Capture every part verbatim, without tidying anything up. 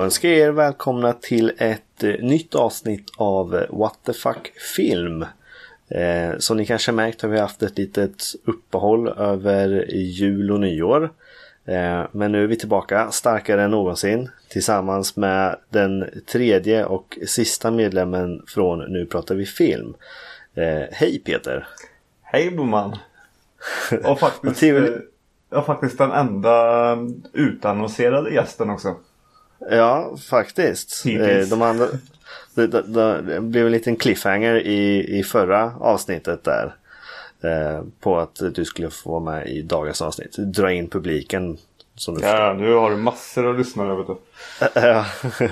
önskar er välkomna till ett eh, nytt avsnitt av eh, What the fuck film. Eh, som ni kanske märkt har vi haft ett litet uppehåll över jul och nyår. Eh, men nu är vi tillbaka starkare än någonsin tillsammans med den tredje och sista medlemmen från Nu pratar vi film. Eh, hej Peter. Hej Boman. Och faktiskt, och faktiskt den enda utannonserade gästen också. Ja, faktiskt. Eh, de andra, det, det, det blev en liten cliffhanger i, i förra avsnittet där. Eh, på att du skulle få vara med i dagens avsnitt. Dra in publiken. Som du ja, nu har du massor av lyssnare, vet du. Ja.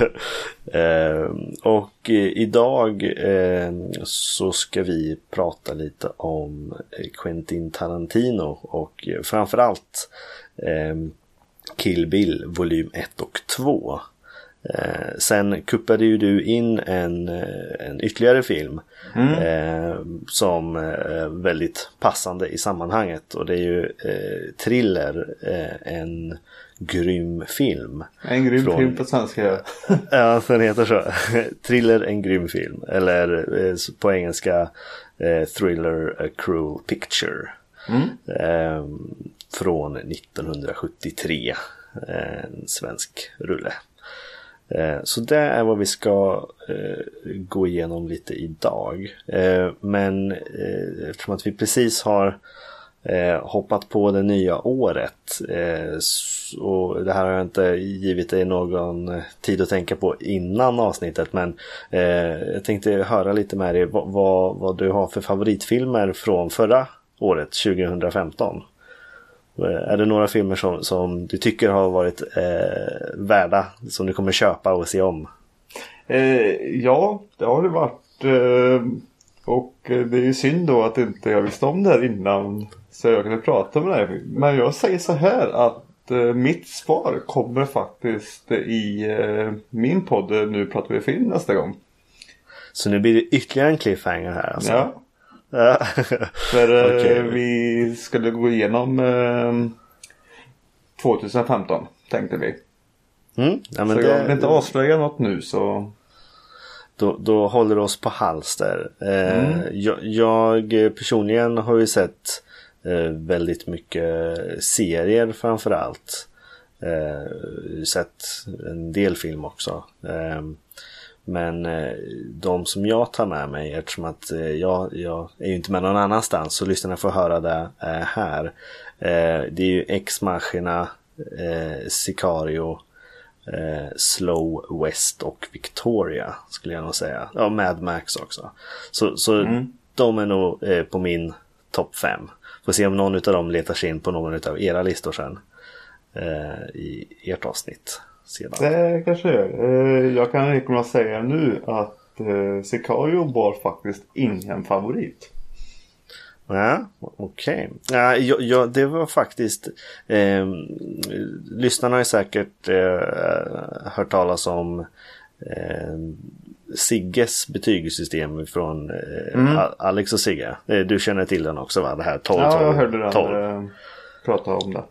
eh, och idag eh, så ska vi prata lite om Quentin Tarantino och framförallt eh, Kill Bill volym ett och två. Eh, sen kuppade ju du in en, en ytterligare film mm. eh, som är eh, väldigt passande i sammanhanget, och det är ju eh, Thriller, eh, en grym film. En grym från... film på svenska. Ja, den heter så. Thriller, en grym film. Eller eh, på engelska eh, Thriller, a cruel picture. Mm. Eh, från nittonhundrasjuttiotre. En svensk rulle. Så det är vad vi ska eh, gå igenom lite idag. Eh, men eh, eftersom att vi precis har eh, hoppat på det nya året eh, och det här har jag inte givit dig någon tid att tänka på innan avsnittet, men eh, jag tänkte höra lite med dig vad, vad, vad du har för favoritfilmer från förra året, tjugohundrafemton. Är det några filmer som, som du tycker har varit eh, värda, som du kommer köpa och se om? Eh, ja, det har det varit. Eh, och det är ju synd då att inte jag visste om det här innan så jag kunde prata med dig. Men jag säger så här att eh, mitt svar kommer faktiskt i eh, min podd Nu pratar vi film nästa gång. Så nu blir det ytterligare en cliffhanger här alltså? Ja. För okay. Vi skulle gå igenom eh, tjugohundrafemton tänkte vi. Mm. Ja, men så det... jag vill inte avslöja något nu så... Då, då håller det oss på halster. Eh, mm. jag, jag personligen har ju sett eh, väldigt mycket serier framförallt. Eh, sett en del film också. Eh, Men eh, de som jag tar med mig, eftersom att eh, jag, jag är ju inte med någon annanstans, så lyssnarna får höra det eh, här. Eh, det är ju Ex Machina, eh, Sicario, eh, Slow West och Victoria skulle jag nog säga. Ja, Mad Max också. Så, så mm. de är nog eh, på min topp fem. Får se om någon av dem letar sig in på någon av era listor sen eh, i ert avsnitt. Sedan. Det kanske är. Jag kan inte kunna säga nu att Sicario var faktiskt ingen favorit. Ja, okej. Okay. Ja, jag, jag, det var faktiskt eh, lyssnarna har säkert eh, hört talas om eh, Sigges betygssystem från eh, mm. Alex och Sigge. Eh, du känner till den också, va? Det här tolv Ja, tolv, jag hörde den tolv. Prata om det.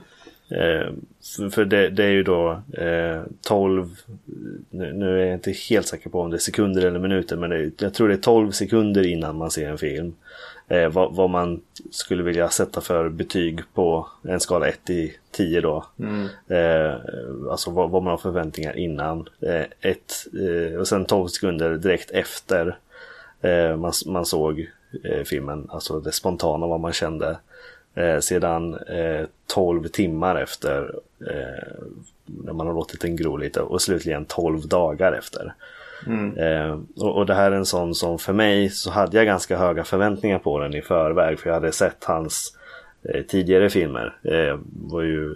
Eh, för, för det, det är ju då eh, tolv, nu, nu är jag inte helt säker på om det är sekunder eller minuter, men det, jag tror det är tolv sekunder innan man ser en film eh, vad, vad man skulle vilja sätta för betyg på en skala ett till tio då. Mm. eh, alltså vad, vad man har förväntningar innan eh, ett, eh, och sen tolv sekunder direkt efter eh, man, man såg eh, filmen, alltså det spontana vad man kände. Eh, sedan eh, tolv timmar efter eh, när man har låtit den gro lite, och slutligen tolv dagar efter. Mm. Eh, och, och det här är en sån som för mig, så hade jag ganska höga förväntningar på den i förväg, för jag hade sett hans eh, tidigare filmer. Eh, var ju,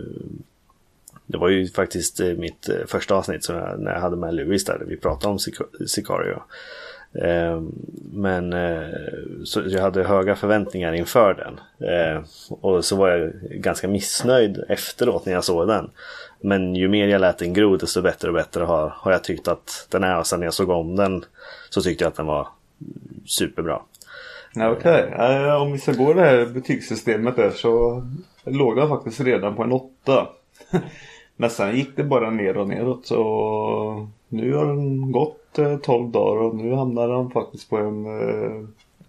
det var ju faktiskt eh, mitt eh, första avsnitt så jag, när jag hade med Louis där vi pratade om Sic- Sicario. Eh, men eh, så jag hade höga förväntningar inför den, eh, och så var jag ganska missnöjd efteråt när jag såg den. Men ju mer jag lät den gro, desto bättre och bättre har, har jag tyckt att den är. Och sen när jag såg om den så tyckte jag att den var superbra. Okej, okay. äh, om vi ska gå det här betygssystemet där, så låg jag faktiskt redan på en åtta. Men sen gick det bara ner och neråt. Så nu har den gått eh, tolv dagar och nu hamnar den faktiskt på en... Eh,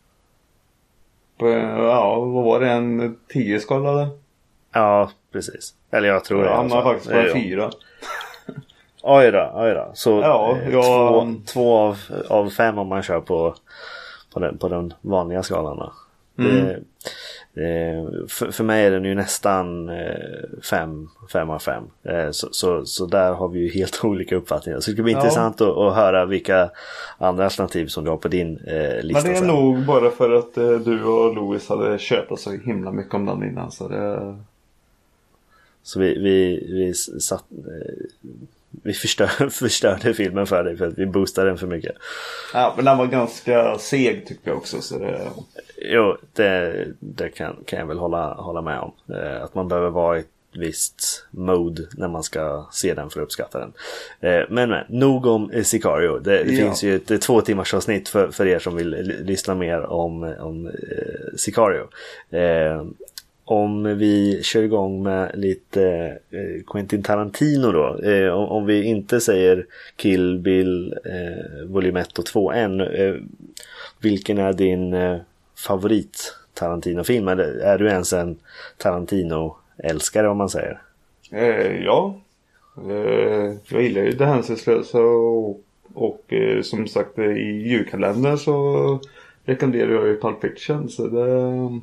på en ja, vad var det? En tio skala? Ja, precis. Eller jag tror ja, det. Han hamnar faktiskt på en fyra. Oj då, oj då. Så ja, eh, jag... två, två av, av fem om man kör på, på, den, på den vanliga skalan då. Mm. Det, det, för, för mig är den ju nästan eh, fem, fem av fem. Eh, så, så, så där har vi ju helt olika uppfattningar. Så det ska bli ja. intressant att, att höra vilka andra alternativ som du har på din eh, lista. Men det är sen. nog bara för att eh, du och Louis hade köpt så himla mycket om den innan. Så det... Så vi, vi, vi satt... Eh, Vi förstör, förstörde filmen för dig för att vi boostade den för mycket. Ja, men den var ganska seg tycker jag också. Så det... Jo, det, det kan, kan jag väl hålla, hålla med om. Eh, att man behöver vara i ett visst mode när man ska se den för att uppskatta den. Eh, men, men nog om eh, Sicario. Det, det ja. finns ju ett, ett två timmars avsnitt för, för er som vill l- lyssna mer om, om eh, Sicario. Eh, Om vi kör igång med lite eh, Quentin Tarantino då. Eh, om, om vi inte säger Kill Bill eh, volym ett och två än. Eh, vilken är din eh, favorit Tarantino-film? Eller är du ens en Tarantino-älskare om man säger? Eh, ja. Eh, jag gillar ju Det hänsynslösa och, och eh, som sagt i julkalendern så rekommenderar jag ju Pulp Fiction. Så det...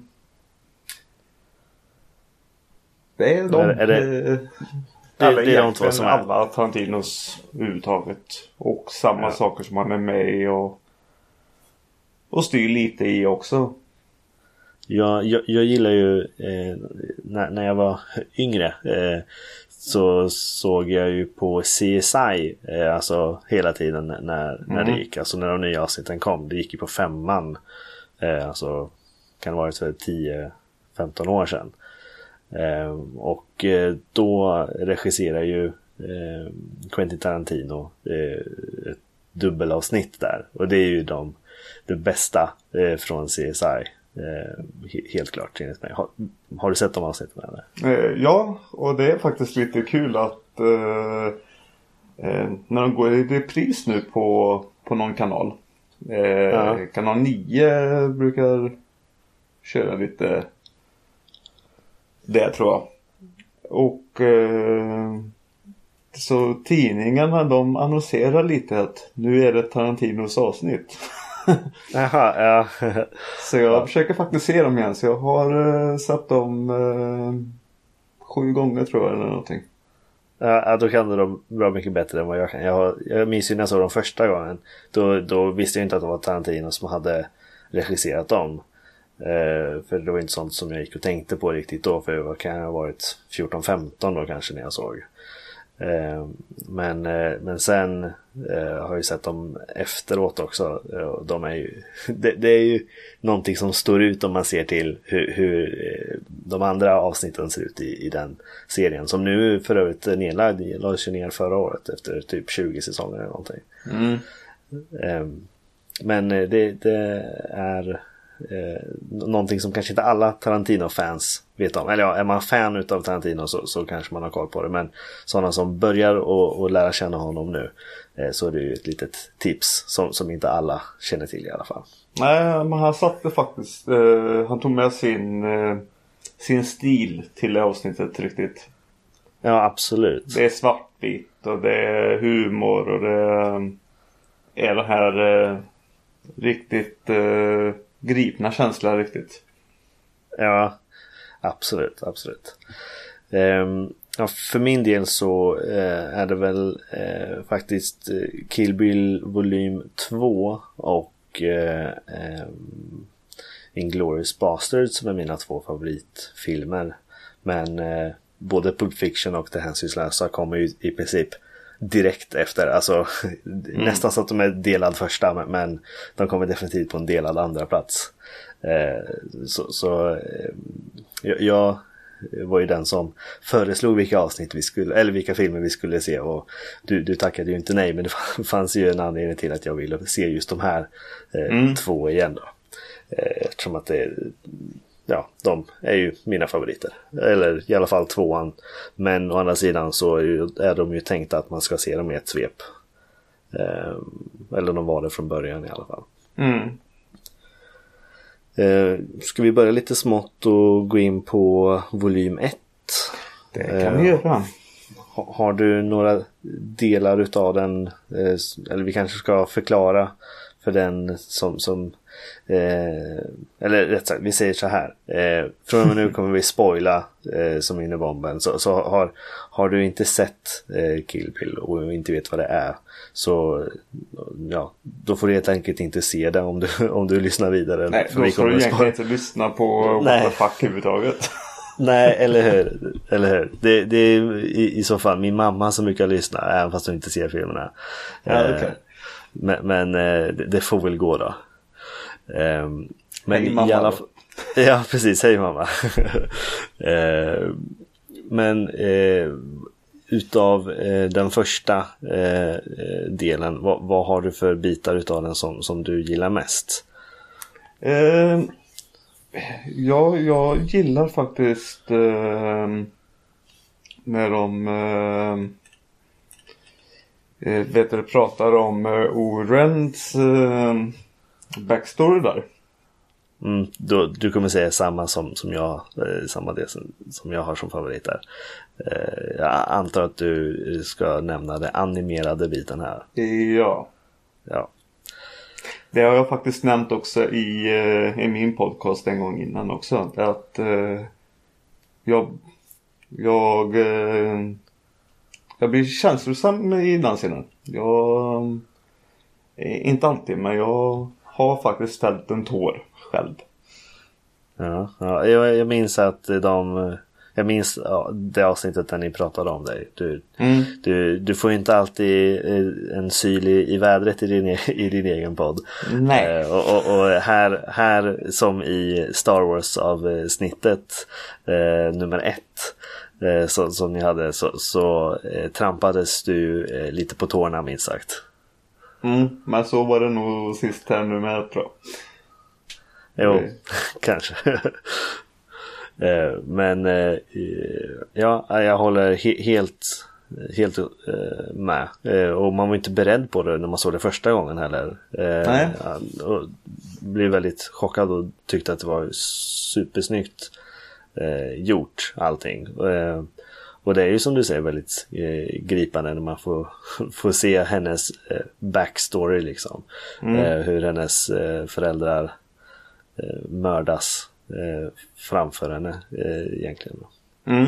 Det är de, är, är det, det, det, det är de två som är alla Tarantinos överhuvudtaget. Och samma ja. saker som han är med i och, och styr lite i också. Ja, jag, jag gillar ju eh, när, när jag var yngre eh, så såg jag ju på C S I eh, alltså hela tiden när, när mm. det gick. Alltså när de nya avsnitten kom. Det gick ju på femman. Eh, alltså kan det vara för tio femton år sedan. Eh, och eh, då regisserar ju eh, Quentin Tarantino eh, ett dubbelavsnitt där. Och det är ju de, det bästa eh, från C S I. Eh, helt klart enligt mig. Har, har du sett de avsnitten eller? Eh, ja, och det är faktiskt lite kul att eh, eh, när de går i repris nu på, på någon kanal. Eh, ja. Kanal nio brukar köra lite det tror jag. Och eh, så tidningarna de annonserar lite att nu är det Tarantinos avsnitt. Jaha, ja. Så jag ja. försöker faktiskt se dem igen. Så jag har eh, satt dem eh, sju gånger tror jag eller någonting. Ja, då kan de bra mycket bättre än vad jag kan. Jag, har, jag minns ju när jag såg dem första gången. Då, då visste jag inte att det var Tarantino som hade regisserat dem. Uh, för det var inte sånt som jag gick och tänkte på riktigt då. För jag kan ha varit fjorton femton då kanske när jag såg. Uh, men, uh, men sen uh, har jag ju sett dem efteråt också. Uh, de är ju, det, det är ju någonting som står ut om man ser till hur, hur uh, de andra avsnitten ser ut i, i den serien. Som nu för övrigt är nedlagd. Jag lade sig ner förra året efter typ tjugo säsonger eller någonting. Mm. Uh, men uh, det, det är... Eh, någonting som kanske inte alla Tarantino-fans vet om. Eller ja, är man fan utav Tarantino så, så kanske man har koll på det. Men sådana som börjar och, och lära känna honom nu eh, så är det ju ett litet tips som, som inte alla känner till i alla fall. Nej, men han satte faktiskt eh, han tog med sin eh, sin stil till avsnittet riktigt. Ja, absolut. Det är svartvitt och det är humor och det är det här eh, riktigt eh, gripna känsla riktigt. Ja, absolut, absolut. Um, ja, för min del så uh, är det väl uh, faktiskt uh, Kill Bill volym två och uh, um, Inglourious Basterds som är mina två favoritfilmer. Men uh, både Pulp Fiction och Det hänsynslösa kommer ju i princip direkt efter, alltså mm. nästan så att de är delad första, men de kommer definitivt på en delad andra plats. Eh, så så eh, jag, jag var ju den som föreslog vilka avsnitt vi skulle, eller vilka filmer vi skulle se, och du, du tackade ju inte nej, men det fanns ju en anledning till att jag ville se just de här eh, mm. två igen då. Eh, eftersom att det ja, de är ju mina favoriter. Eller i alla fall tvåan. Men å andra sidan så är, ju, är de ju tänkta att man ska se dem i ett svep. Eh, eller de var det från början i alla fall. Mm. Eh, ska vi börja lite smått och gå in på volym ett? Det kan vi göra. Ha, har du några delar utav den, eh, eller vi kanske ska förklara för den som, som eh, eller rätt sagt, vi säger så här. Eh, från och med nu kommer vi spoila eh, som in i bomben. Så, så har, har du inte sett eh, Kill Bill och inte vet vad det är, så ja, då får du helt enkelt inte se det om du, om du lyssnar vidare. Nej, för då vi ska kommer du att egentligen spoila. inte lyssna på What the fuck överhuvudtaget. Nej, eller hur? Eller hur? Det, det är i, i så fall min mamma som brukar lyssna, även fast hon inte ser filmerna. Ja, eh, okay. Men, men eh, det, det får väl gå då. Eh, men hej mamma i alla fall, ja, precis, hej mamma. eh, men eh, utav eh, den första eh, delen, vad, vad har du för bitar utav den som, som du gillar mest? Eh, ja, jag gillar faktiskt eh, när de eh, vet du, pratar om uh, Orens uh, backstory där. Mm, då, du kommer säga samma som, som jag eh, samma det som, som jag har som favorit där. Eh, jag antar att du ska nämna det animerade biten här. Ja. Ja. Det har jag faktiskt nämnt också i, uh, i min podcast en gång innan också. Att uh, jag jag uh, jag blir känslosam i den scenen. Jag inte alltid, men jag har faktiskt ställt en tår själv. Ja, ja jag, jag minns att de jag minns ja, det avsnittet där ni pratade om dig. Du, mm. du, du får inte alltid en syl i, i vädret i din, i din egen podd. Nej. Eh, och, och, och här, här som i Star Wars avsnittet eh, nummer ett eh, så, som ni hade så, så eh, trampades du eh, lite på tårna minst sagt. Mm, men så var det nog sist här nu med, tror jag. Jo, mm. kanske. Men ja, jag håller he- helt helt med. Och man var inte beredd på det när man såg det första gången heller. Nej. Och blev väldigt chockad och tyckte att det var supersnyggt gjort allting. Och det är ju som du säger väldigt gripande när man får, får se hennes backstory liksom. Mm. Hur hennes föräldrar mördas eh, framför henne eh, egentligen. Mm.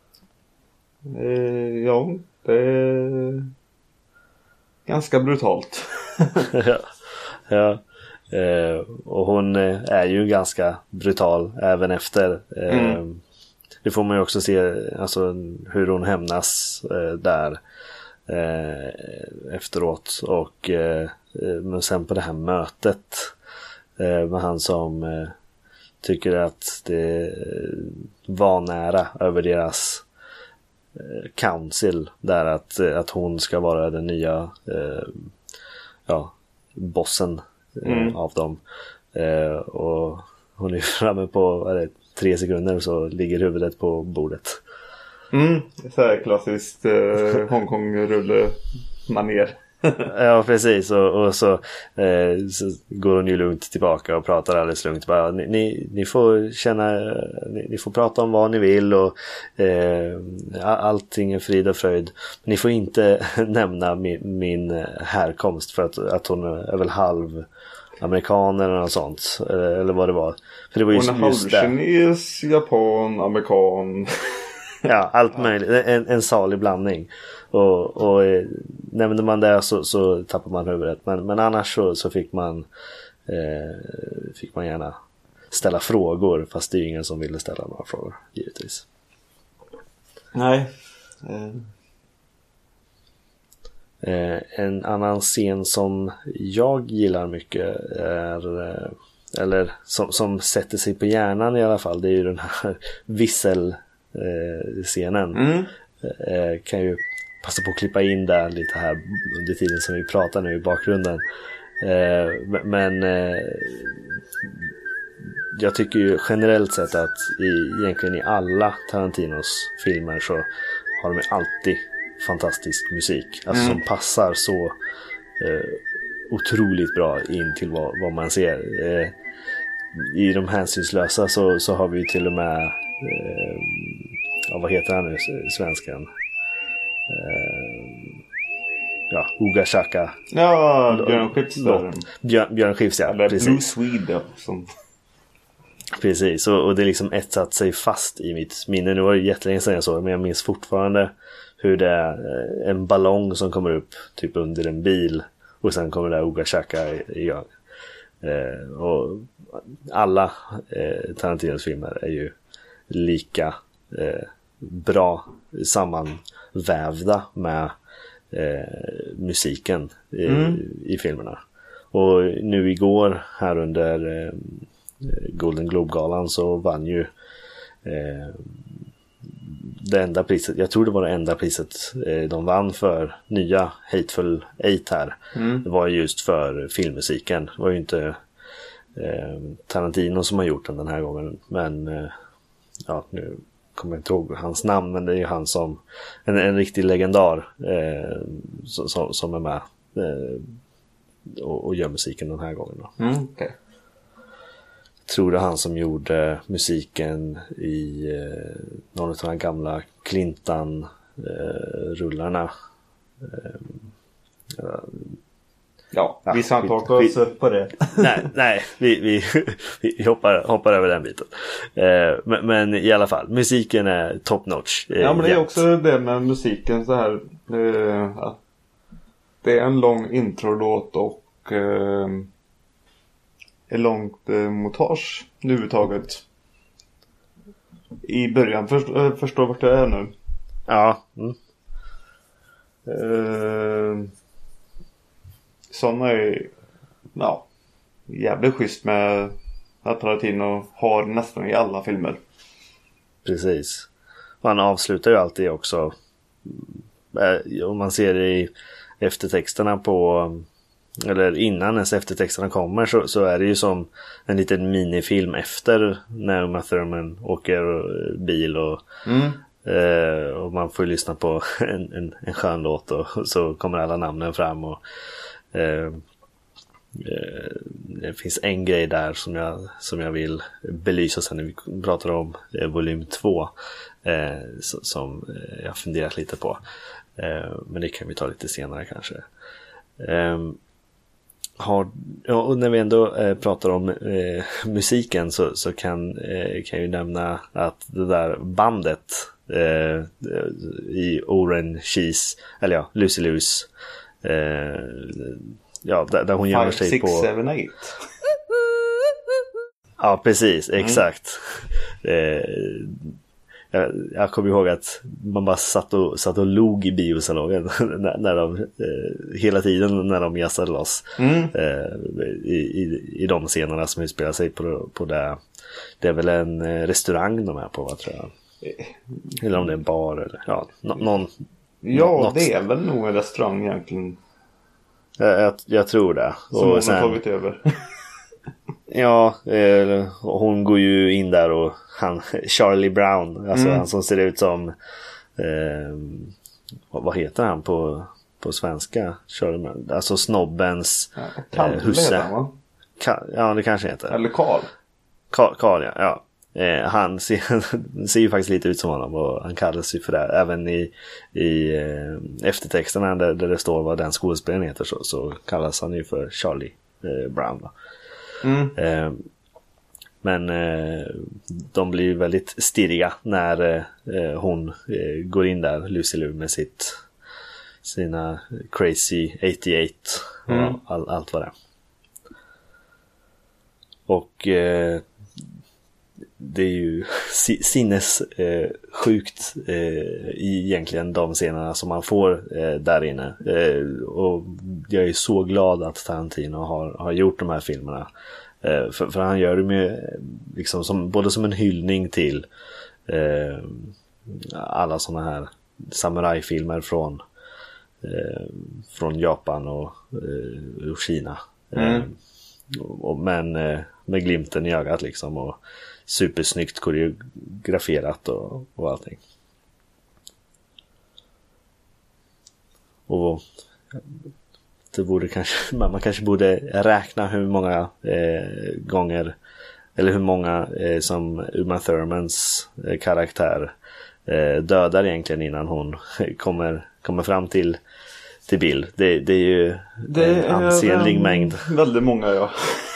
Eh, ja, det är ganska brutalt. ja, ja. Eh, och hon eh, är ju ganska brutal även efter. Eh, mm. Det får man ju också se, alltså hur hon hämnas eh, där eh, efteråt. Och eh, men sen på det här mötet med han som eh, tycker att det var nära över deras eh, council där att, att hon ska vara den nya eh, ja, bossen eh, mm. av dem eh, och hon är framme på vad är det, tre sekunder så ligger huvudet på bordet. Mm, så här klassiskt eh, Hongkong-rulle manér. Ja, precis. Och, och så, eh, så går hon ju lugnt tillbaka och pratar alldeles lugnt. Bara, ni, ni, ni får känna, ni, ni får prata om vad ni vill och eh, allting är frid och fröjd. Men ni får inte nämna min, min härkomst för att, att hon är väl halv amerikan eller något sånt. Eller, eller vad det var. För det var just, hon är halv kines, japan, amerikan. Ja, allt möjligt. En, en salig blandning. Och, och eh, nämnde man det så, så tappar man huvudet. Men, men annars så, så fick man eh, fick man gärna ställa frågor. Fast det är ingen som ville ställa några frågor, givetvis. Nej. Mm. Eh, en annan scen som jag gillar mycket är eh, eller som, som sätter sig på hjärnan i alla fall, det är ju den här vissel eh, scenen. Mm. Eh, kan ju passa på att klippa in där lite här under tiden som vi pratar nu i bakgrunden. Eh, men eh, jag tycker ju generellt sett att i, egentligen i alla Tarantinos filmer så har de alltid fantastisk musik. Alltså mm. som passar så eh, otroligt bra in till vad, vad man ser. Eh, I de hänsynslösa så, så har vi ju till och med eh, ja, vad heter han nu, svenskan? Eh, ja, Uga Chaka. Ja, Björn Skifs. Björn, Björn Skifs, ja. Eller precis. Blue Swede. Som... Precis, och, och det liksom etsat sig fast i mitt minne. Nu var det jättelänge sedan jag såg det, men jag minns fortfarande hur det är en ballong som kommer upp typ under en bil och sen kommer det där Uga Chaka igång. Eh, och alla eh, Tarantinos filmer är ju lika eh, bra sammanvävda med eh, musiken i, mm. i filmerna. Och nu igår här under eh, Golden Globe-galan så vann ju eh, det enda priset, jag tror det var det enda priset eh, de vann för nya Hateful Eight här. Mm. Det var just för filmmusiken. Det var ju inte eh, Tarantino som har gjort den den här gången, men eh, ja, nu kommer jag inte ihåg hans namn, men det är ju han som en, en riktig legendar eh, som, som är med eh, och, och gör musiken den här gången då. Mm, okay. Tror det han som gjorde musiken i eh, någon av de gamla Clintan eh, rullarna. Eh, ja, ja, vi ska inte haka oss upp på det. Nej, nej vi, vi, vi hoppar, hoppar över den biten. Eh, men, men i alla fall, musiken är top notch. Eh, ja, men det är också det med musiken så här. Eh, att det är en lång introlåt och eh, ett långt eh, montage överhuvudtaget. I början, först, äh, förstår vart det är nu. Ja. Mm. Eh, sådana är ja, jävligt schysst med att Tarantino har nästan i alla filmer. Precis. Och han avslutar ju alltid också, eh, om man ser det i eftertexterna på, eller innan ens eftertexterna kommer, så, så är det ju som en liten minifilm efter när Uma Thurman åker bil och, mm. eh, och man får lyssna på en, en, en skön låt och så kommer alla namnen fram och eh, eh, det finns en grej där som jag, som jag vill belysa sen när vi pratar om eh, volym två eh, som eh, jag funderat lite på, eh, men det kan vi ta lite senare kanske. eh, Har, ja, och när vi ändå eh, pratar om eh, musiken så, så kan, eh, kan jag ju nämna att det där bandet eh, i Orange Cheese, eller ja, Lucy Lewis, eh, ja, där, där hon gör sig sex, på seven, eight. Ja, precis, exakt. Mm. eh, Jag, jag kommer ihåg att man bara satt och, satt och log i biosalongen när, när de, eh, hela tiden när de jassade loss mm. eh, i, i, i de scenerna som utspelar sig på, på det. Det är väl en eh, restaurang de är på, vad tror jag. Eller om det är en bar eller ja, no, någon. Ja, något. Det är väl nog en restaurang egentligen. Jag, jag, jag tror det. Som hon har tagit över. Ja, eh, hon går ju in där och han, Charlie Brown, alltså mm. han som ser ut som eh, vad heter han på, på svenska? Charlie, alltså snobbens ja, eh, husse. Han, Ka- ja, det kanske heter. Eller Karl. Karl, Karl ja. ja. Eh, han ser, ser ju faktiskt lite ut som honom och han kallas ju för det. Även i, i eh, eftertexterna där, där det står vad den skådespelaren heter så, så kallas han ju för Charlie eh, Brown va? Mm. Eh, men eh, de blir ju väldigt stirriga när eh, hon eh, går in där, Lucy Liu, med sitt sina crazy åttioåtta och mm. all, allt vad det är. Och eh, det är ju sinnes eh, sjukt eh, egentligen de scenerna som man får eh, där inne. Eh, och jag är så glad att Tarantino har, har gjort de här filmerna. Eh, för, för han gör det med liksom som, både som en hyllning till eh, alla såna här samurajfilmer från eh, från Japan och, eh, och Kina. Mm. Eh, och, men eh, med glimten i ögat liksom, och supersnyggt koreograferat och, och allting. Och det borde kanske, man kanske borde räkna hur många eh, gånger eller hur många eh, som Uma Thurmans eh, karaktär eh, dödar egentligen innan hon kommer, kommer fram till, till Bill. Det, det är ju det en ansenlig en, mängd. Väldigt många, ja.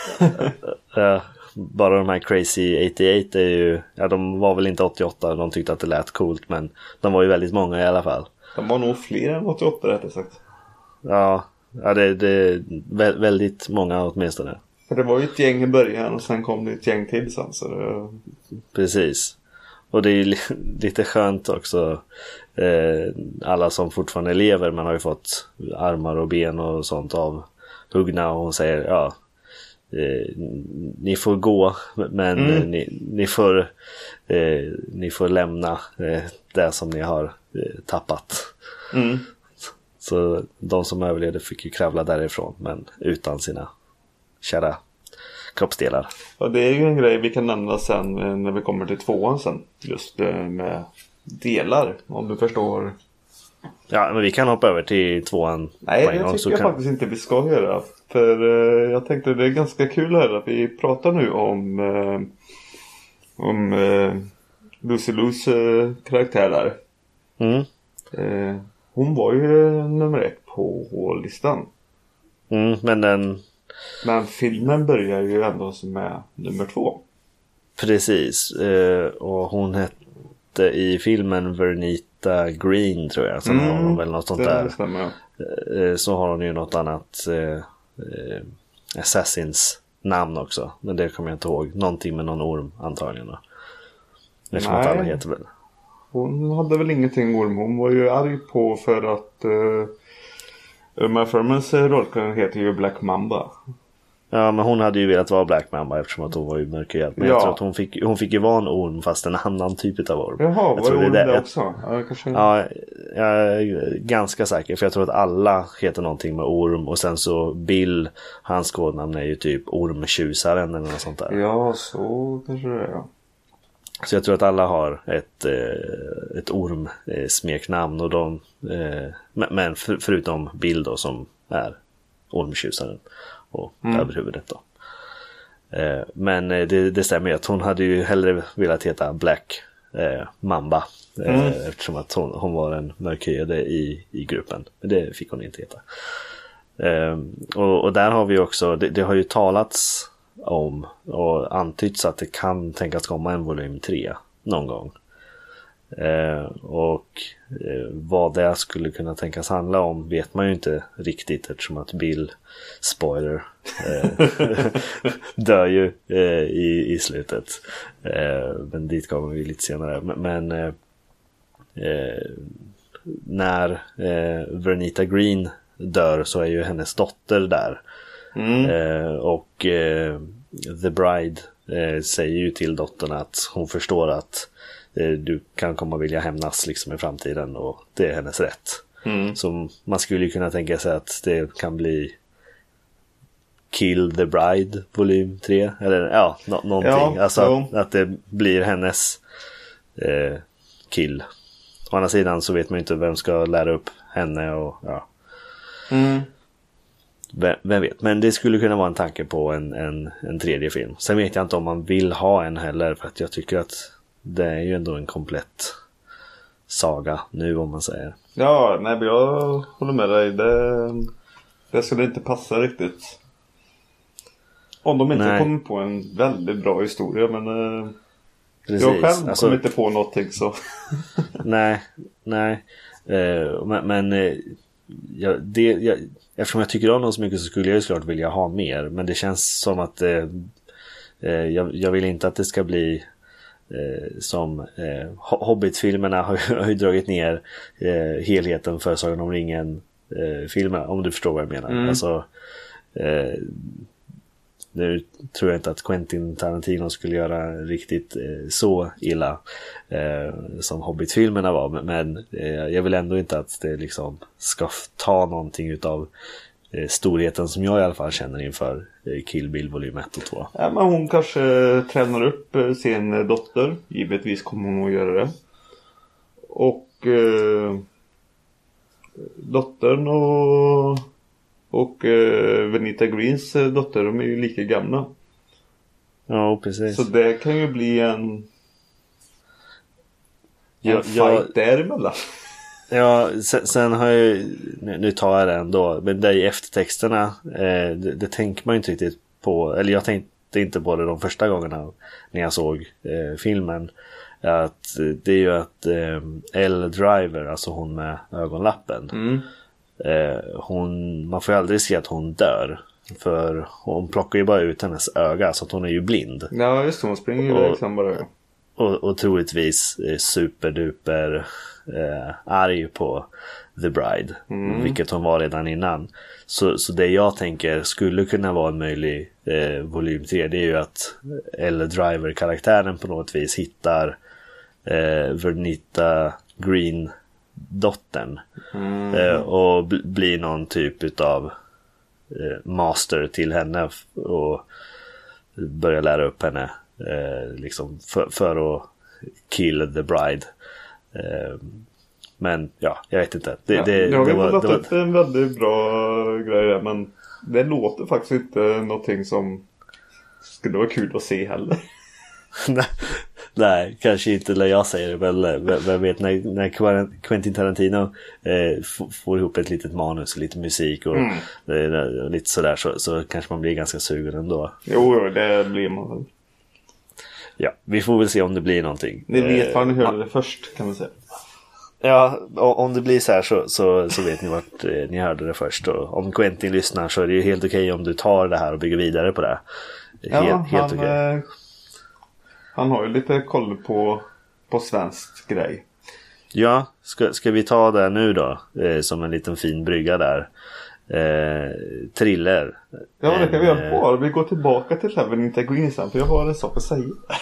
uh, bara de här Crazy åttioåtta är ju, ja, de var väl inte åttioåtta, de tyckte att det lät coolt, men de var ju väldigt många i alla fall. De var nog fler än åttioåtta, rättare sagt. Ja, ja det, det är vä- väldigt många åtminstone. För det var ju ett gäng i början och sen kom det ett gäng till sen, så det... Precis. Och det är ju li- lite skönt också, eh, alla som fortfarande lever, man har ju fått armar och ben och sånt av huggna, och hon säger ja, eh, ni får gå, men mm. ni, ni får eh, ni får lämna eh, det som ni har eh, tappat. Mm. Så de som överlevde fick ju kravla därifrån, men utan sina kära kroppsdelar. Ja, det är ju en grej vi kan nämna sen när vi kommer till tvåan sen. Just med delar, om du förstår. Ja, men vi kan hoppa över till tvåan. Nej, det tycker så jag kan... faktiskt inte vi ska göra. För eh, jag tänkte det är ganska kul här att vi pratar nu om eh, om eh, Lucy Lou's eh, karaktär där. Mm. Eh, hon var ju nummer ett på listan. Mm, men den... Men filmen börjar ju ändå med nummer två. Precis. Eh, och hon hette i filmen Vernita Green, tror jag. Sen mm, har hon väl något sånt där. Stämmer. Eh, så har hon ju något annat eh, eh, Assassins namn också. Men det kommer jag inte ihåg. Någonting med någon orm antagligen. Eftersom att alla heter väl. Hon hade väl ingenting orm. Hon var ju arg på för att uh, Uma Thurmans rollkaraktär heter ju Black Mamba. Ja, men hon hade ju velat vara Black Mamba eftersom att hon var ju mörkhyad. Men ja. Jag tror att hon fick, hon fick ju vara en orm fast en annan typ av orm. Jaha, jag var det orm det det också? Ja, kanske... ja, jag är ganska säker. För jag tror att alla heter någonting med orm. Och sen så Bill, hans kodnamn är ju typ ormtjusaren eller något sånt där. Ja, så kanske det är, ja. Så jag tror att alla har ett, eh, ett orm-smeknamn. Och de, eh, men för, förutom Bill då, som är ormtjusaren. Och mm. överhuvudet då. Eh, men det, det stämmer ju att hon hade ju hellre velat heta Black eh, Mamba. Eh, mm. Eftersom att hon, hon var en mörkhyade i, i gruppen. Men det fick hon inte heta. Eh, och, och där har vi också, det, det har ju talats om och antytts att det kan tänkas komma en volym tre någon gång. Eh, och eh, vad det skulle kunna tänkas handla om vet man ju inte riktigt, eftersom att Bill, spoiler, eh, dör ju eh, i, i slutet. Eh, men dit kommer vi lite senare. Men, men eh, eh, när eh, Vernita Green dör så är ju hennes dotter där. Mm. Eh, och eh, The Bride eh, säger ju till dottern att hon förstår att du kan komma vilja hämnas liksom i framtiden, och det är hennes rätt. Mm. Så man skulle ju kunna tänka sig att det kan bli Kill the Bride volym tre, eller ja, no- någonting. Ja, alltså att, att det blir hennes eh, kill. Å andra sidan så vet man ju inte vem ska lära upp henne och ja. Mm. Vem, vem vet, men det skulle kunna vara en tanke på en, en, en tredje film. Sen vet jag inte om man vill ha en heller, för att jag tycker att det är ju ändå en komplett saga nu, om man säger. Ja, nej, men jag håller med dig. Det, det skulle inte passa riktigt. Om de inte nej. kommer på en väldigt bra historia, men eh, jag själv alltså, kommer inte på någonting så. nej, nej. Eh, men men eh, jag, det, jag, eftersom jag tycker om dem så mycket så skulle jag ju såklart vilja ha mer. Men det känns som att eh, eh, jag, jag vill inte att det ska bli Eh, som eh, Hobbit-filmerna har, har ju dragit ner eh, helheten för Sagan om ringen eh, filmerna, om du förstår vad jag menar. Mm. Alltså eh, nu tror jag inte att Quentin Tarantino skulle göra riktigt eh, så illa eh, som Hobbit-filmerna var, men eh, jag vill ändå inte att det liksom ska ta någonting utav eh, storheten som jag i alla fall känner inför eh, Kill Bill volym ett och två. Ja, men hon kanske tränar upp eh, sin dotter. Givetvis kommer hon att göra det. Och eh, dottern och och eh, Vanita Greens eh, dotter, de är ju lika gamla. Ja, precis. Så det kan ju bli en en jag, fight jag, däremellan. Ja, sen, sen har jag nu, nu tar jag det ändå, men det i eftertexterna eh, det, det tänker man ju inte riktigt på, eller jag tänkte inte på det de första gångerna när jag såg eh, filmen, att det är ju att eh, Elle Driver, alltså hon med ögonlappen, Mm. eh, hon, man får ju aldrig se att hon dör, för hon plockar ju bara ut hennes öga, så att hon är ju blind. Ja, just det, hon springer ju iväg sen bara. Och, och troligtvis eh, superduper eh, arg på The Bride, Mm. vilket hon var redan innan. Så, så det jag tänker skulle kunna vara en möjlig eh, volym tre, det är ju att Elle Driver-karaktären på något vis hittar eh, Vernita Green-dottern Mm. eh, och bl- blir någon typ utav eh, master till henne f- och börja lära upp henne eh, liksom för, för att kill the bride. Eh, men ja, jag vet inte. Det, Ja, det, jag det har var, väl det var... upp en väldigt bra grej där, men det låter faktiskt inte någonting som skulle vara kul att se heller. Nej, kanske inte när jag säger det, men vem, vem vet, när, när Quentin Tarantino eh, f- får ihop ett litet manus, lite musik och Mm. eh, lite sådär, så, så kanske man blir ganska sugen ändå. Jo, jo, det blir man väl. Ja, vi får väl se om det blir någonting. Ni vet Eh, vad ni hörde det först, kan man säga. Ja, och om det blir så här så, så, så vet ni vart eh, ni hörde det först. Och om Quentin lyssnar så är det ju helt okej om du tar det här och bygger vidare på det. Ja, Helt, helt han, okej. eh, han har ju lite koll på, på svensk grej. Ja, ska, ska vi ta det nu då? Eh, som en liten fin brygga där. Eh, thriller. Ja, det kan vi En, göra eh, bara. Vi går tillbaka till Vanita Green sen, för jag har en sak att säga.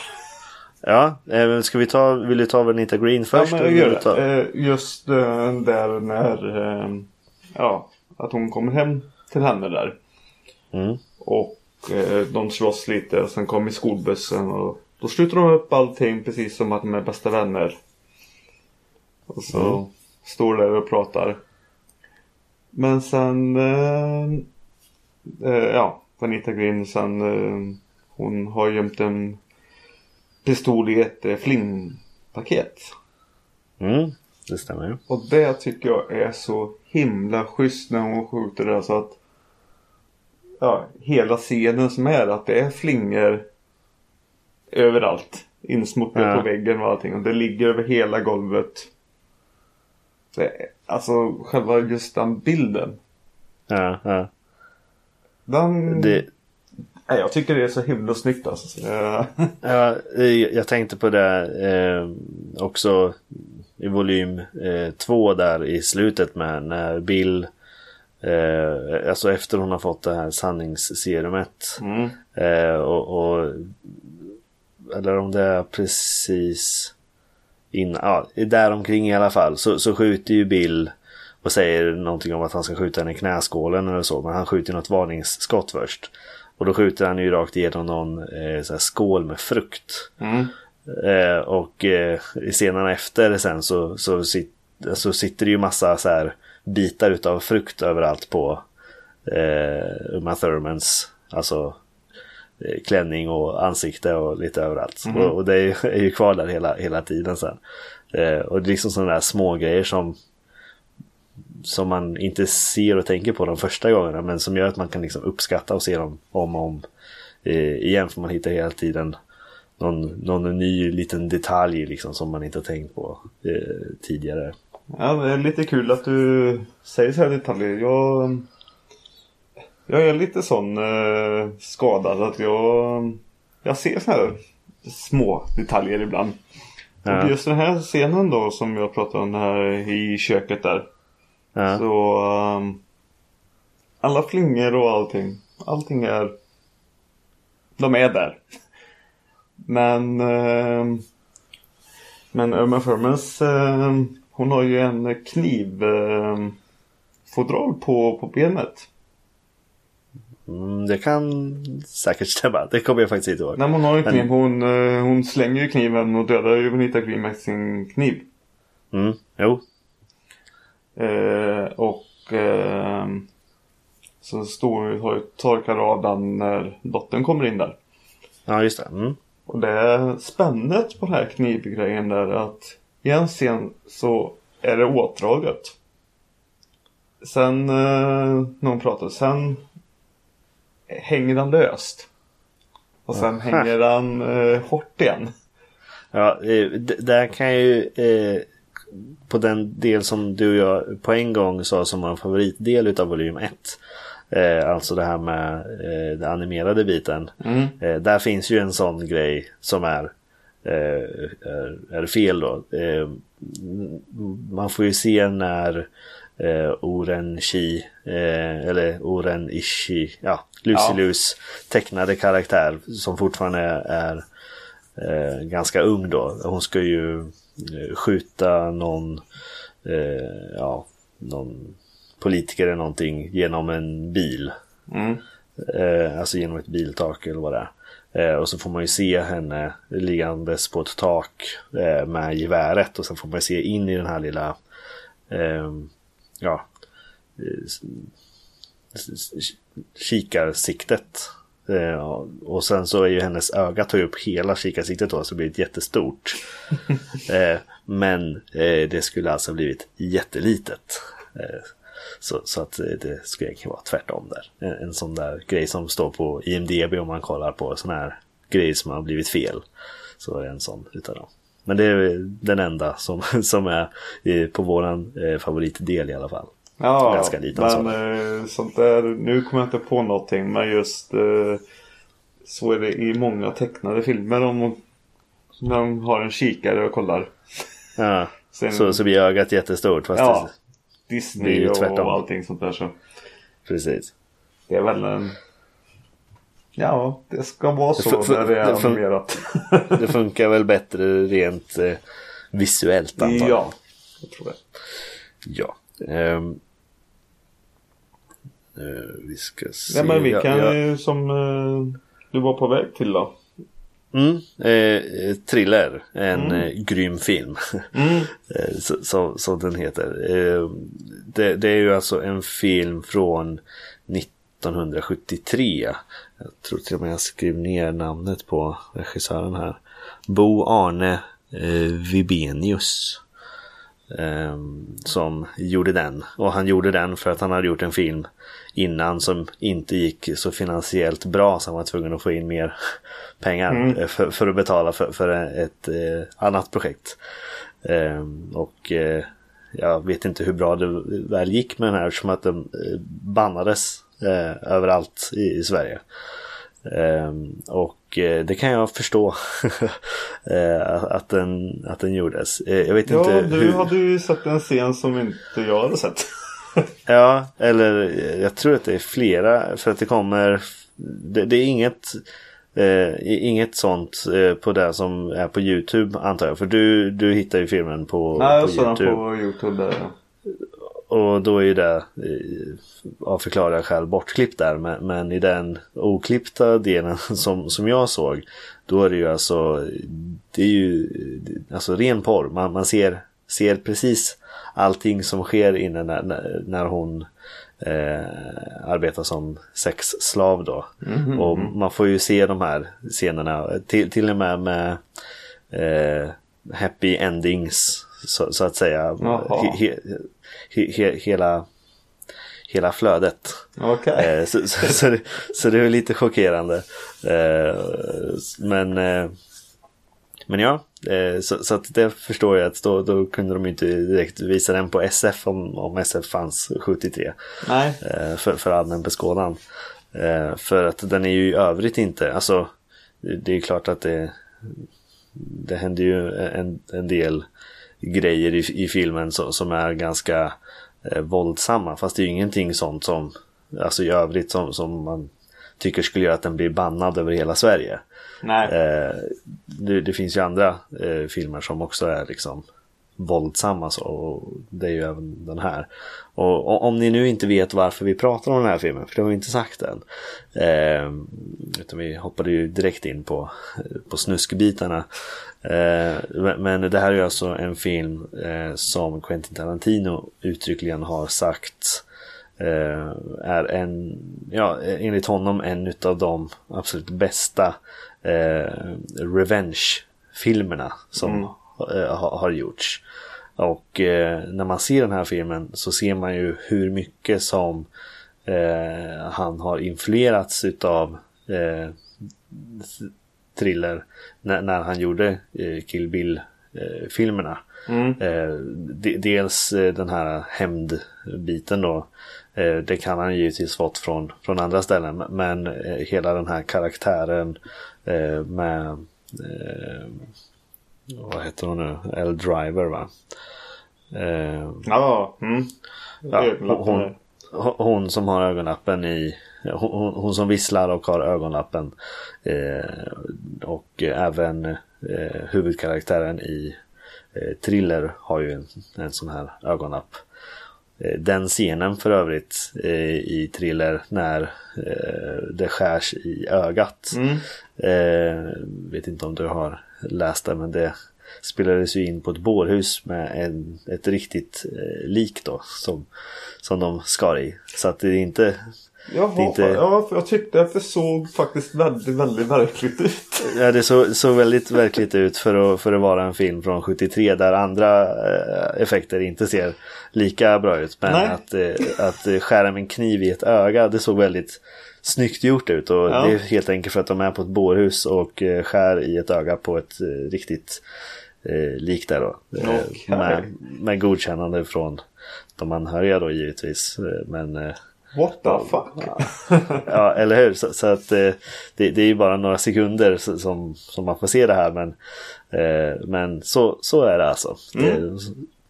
Ja, eh, ska vi ta, vill du ta Vanita Green först? Ja, men jag eller gör vill du ta... det. Eh, Just eh, där när eh, ja, att hon kommer hem till henne där. Mm. Och eh, de slåss lite och sen kommer skolbussen och då slutar de upp allting precis som att de är bästa vänner. Och så Mm. står där och pratar. Men sen eh, eh, ja, Vanita Green sen eh, hon har gömt en pistol i ett eh, flingpaket. Mm, det stämmer ju. Och det tycker jag är så himla schysst när hon skjuter det, så att ja, hela scenen som är att det är flingor överallt. Insmortat Ja. på väggen och allting. Och det ligger över hela golvet. Det, alltså själva just den bilden. Ja, ja. Den... Det... Nej, jag tycker det är så himla snyggt alltså. Så det... Ja, eh, jag tänkte på det eh, också i volym eh, två där i slutet med när Bill eh, alltså efter hon har fått det här sanningsserumet mm. eh, och, och eller om det är precis in, ja, där omkring i alla fall så, så skjuter ju Bill och säger någonting om att han ska skjuta henne i knäskålen eller så, men han skjuter något varningsskott först. Och då skjuter han ju rakt igenom någon eh, så här skål med frukt. Mm. Eh, och eh, i scenen efter sen så, så, sit, så sitter det ju massa så här bitar utav frukt överallt på eh, Uma Thurmans, alltså eh, klänning och ansikte och lite överallt. Mm. Och, och det är, är ju kvar där hela, hela tiden sen. Eh, och det är liksom sådana där små grejer som som man inte ser och tänker på de första gångerna, men som gör att man kan liksom uppskatta och se dem om och om eh, igen, för man hittar hela tiden någon, någon ny liten detalj liksom som man inte har tänkt på eh, tidigare. Ja, det är lite kul att du säger så här detaljer. Jag, jag är lite sån eh, skadad att jag, jag ser så här små detaljer ibland. Ja. Och just den här scenen då som jag pratade om här i köket där. Ja. Så um, alla flingor och allting. Allting är, de är där. Men um, men Uma Thurmans um, hon har ju en kniv um, fodral på, på benet. Mm, det kan säkert stämma. Det kommer jag faktiskt inte ihåg. Nej, hon har en kniv. Men... Hon, hon slänger ju kniven och dödar ju Venita Green med sin kniv. Mm, jo. Eh, och eh, så står har ju torkar av den när dottern kommer in där. Ja, just det. Mm. Och det är spännet på den här knivgrejen där att i en scen så är det åtdraget. Sen eh, när hon pratar, sen hänger den löst. Och sen Aha. hänger den eh, hårt igen. Ja, eh, d- där kan jag ju eh, på den del som du och jag på en gång sa som var en favoritdel utav volym ett. Eh, alltså det här med eh, den animerade biten. Mm. Eh, där finns ju en sån grej som är, eh, är, är fel då. Eh, man får ju se när eh, Oren Shi eh, eller Oren Ishii, ja, Lucilus ja. tecknade karaktär som fortfarande är eh, ganska ung då. Hon ska ju eh, skjuta någon eh, ja, någon politiker eller någonting genom en bil. Mm. Eh, alltså genom ett biltak eller vad det är. Eh, och så får man ju se henne liggandes på ett tak eh, med geväret. Och sen får man se in i den här lilla eh, ja kikarsiktet. Eh, och sen så är ju hennes öga tar upp hela kikarsiktet då, så blir det jättestort. eh, men eh, det skulle alltså blivit jättelitet. Eh, Så, så att det skulle egentligen vara tvärtom där. En, en sån där grej som står på I M D B om man kollar på sån här grejer som har blivit fel. Så är det en sån utav dem. Men det är den enda som, som är på våran eh, favoritdel i alla fall. Ja, ganska liten men så. Eh, sånt där, nu kommer jag inte på någonting, men just eh, så är det i många tecknade filmer om när de har en kikare och kollar. Ja, Sen, så, så blir ögat jättestort fast ja. det, Disney och allting sånt där så. Precis. Det är väl en... Ja, det ska vara så det fun- när det är det fun- animerat. Det funkar väl bättre rent eh, visuellt antagligen. Ja, jag tror det. Ja. Um, uh, vi ska se. Nej, men vi kan ja, ju ja. som uh, du var på väg till då. Mm, eh, Thriller, en mm. eh, grym film. Mm. eh, så, så, så den heter. Eh, det, det är ju alltså en film från nittonhundrasjuttiotre. Jag tror till och med jag skrev ner namnet på regissören här. Bo Arne eh, Vibenius. Eh, som gjorde den. Och han gjorde den för att han hade gjort en film innan som inte gick så finansiellt bra, så han var tvungen att få in mer pengar mm. för, för att betala för, för ett eh, annat projekt. Eh, och eh, jag vet inte hur bra det väl gick med den här, som att den eh, bannades eh, överallt i, i Sverige. Eh, och eh, det kan jag förstå eh, att, den, att den gjordes. Eh, jag vet ja, inte du hur... hade ju sett en scen som inte jag hade sett. Ja, eller jag tror att det är flera, för att det kommer det, det är inget eh, inget sånt eh, på det som är på YouTube antar jag, för du, du hittar ju filmen på, Nej, på jag YouTube. på YouTube där. Och då är ju det eh, av förklarliga skäl bortklippt där, men, men i den oklippta delen som, som jag såg, då är det ju alltså det är ju alltså ren porr, man, man ser, ser precis allting som sker innan när, när hon eh, arbetar som sexslav då. Mm-hmm. Och man får ju se de här scenerna till, till och med med eh, happy endings så, så att säga. He, he, he, he, hela hela flödet. Okay. Eh, så, så, så, det, så det är lite chockerande. Eh, men eh, men ja, eh, så, så att det förstår jag att då, då kunde de inte direkt visa den på S F om, om S F fanns sjuttiotre. Nej. Eh, för, för allmän beskådan. Eh, för att den är ju i övrigt inte, alltså det är klart att det det händer ju en, en del grejer i, i filmen så, som är ganska eh, våldsamma, fast det är ju ingenting sånt som alltså i övrigt som, som man tycker skulle göra att den blir bannad över hela Sverige. Nej. Eh, det, det finns ju andra eh, filmer som också är liksom våldsam alltså, och det är ju även den här. Och, och om ni nu inte vet varför vi pratar om den här filmen, för det har vi inte sagt än, eh, utan vi hoppade ju direkt in på, på snuskbitarna. Eh, men det här är alltså en film eh, som Quentin Tarantino uttryckligen har sagt eh, är en, ja, enligt honom en utav de absolut bästa eh, revenge-filmerna som mm. eh, har, har gjorts. Och eh, när man ser den här filmen så ser man ju hur mycket som eh, han har influerats utav eh, thriller när, när han gjorde eh, Kill Bill-filmerna. Eh, mm. eh, de, dels eh, den här hämndbiten då, eh, det kan han givetvis fått från, från andra ställen, men eh, hela den här karaktären eh, med eh, vad heter hon nu? Elle Driver, va? Eh, ja, mm. ja hon, hon som har ögonlappen i hon, hon som visslar och har ögonlappen eh, och även eh, huvudkaraktären i eh, Thriller har ju en, en sån här ögonlapp. Eh, den scenen för övrigt eh, i Thriller när eh, det skärs i ögat, mm. eh, vet inte om du har läst det, men det spelades ju in på ett bårhus med en, ett riktigt eh, lik då som, som de skar i, så att det är inte Jaha, det är inte... ja, för jag tyckte att det såg faktiskt väldigt, väldigt verkligt ut. Ja, det såg, såg väldigt verkligt ut för att, för att vara en film från sjuttiotre där andra eh, effekter inte ser lika bra ut, men Nej. att, eh, att skära med en kniv i ett öga, det såg väldigt snyggt gjort ut, och ja. Det är helt enkelt för att de är på ett bårhus och eh, skär i ett öga på ett eh, riktigt eh, lik där då, eh, okay. med, med godkännande från de anhöriga då givetvis, eh, men eh, what the fuck? Ja, eller hur? Så, så att eh, det, det är ju bara några sekunder som, som man får se det här, men, eh, men så, så är det alltså. Mm. Det är,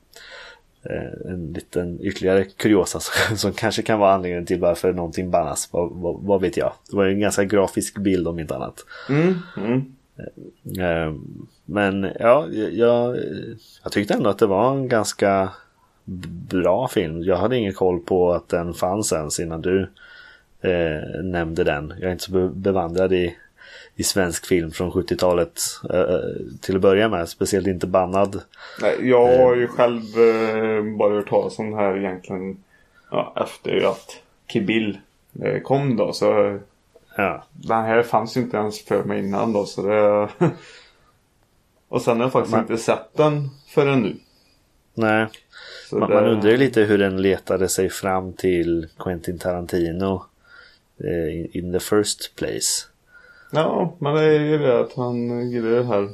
eh, en liten ytterligare kuriosa som, som kanske kan vara anledningen till varför någonting bannas. Vad, vad, vad vet jag? Det var en ganska grafisk bild om inte annat. Mm. Mm. Eh, men ja, jag, jag tyckte ändå att det var en ganska bra film. Jag hade ingen koll på att den fanns ens innan du eh, nämnde den. Jag är inte så bevandrad i, i svensk film från sjuttiotalet eh, till att börja med. Speciellt inte bannad. Nej, jag har ju själv eh, bara hört talas om den här egentligen ja, efter att Kill Bill eh, kom då. Så ja. Den här fanns ju inte ens för mig innan då. Så det... Och sen har jag faktiskt Man... inte sett den förrän nu. Nej. Man, det... man undrar ju lite hur den letade sig fram till Quentin Tarantino eh, in the first place. Ja, men det är ju det att han gillar det här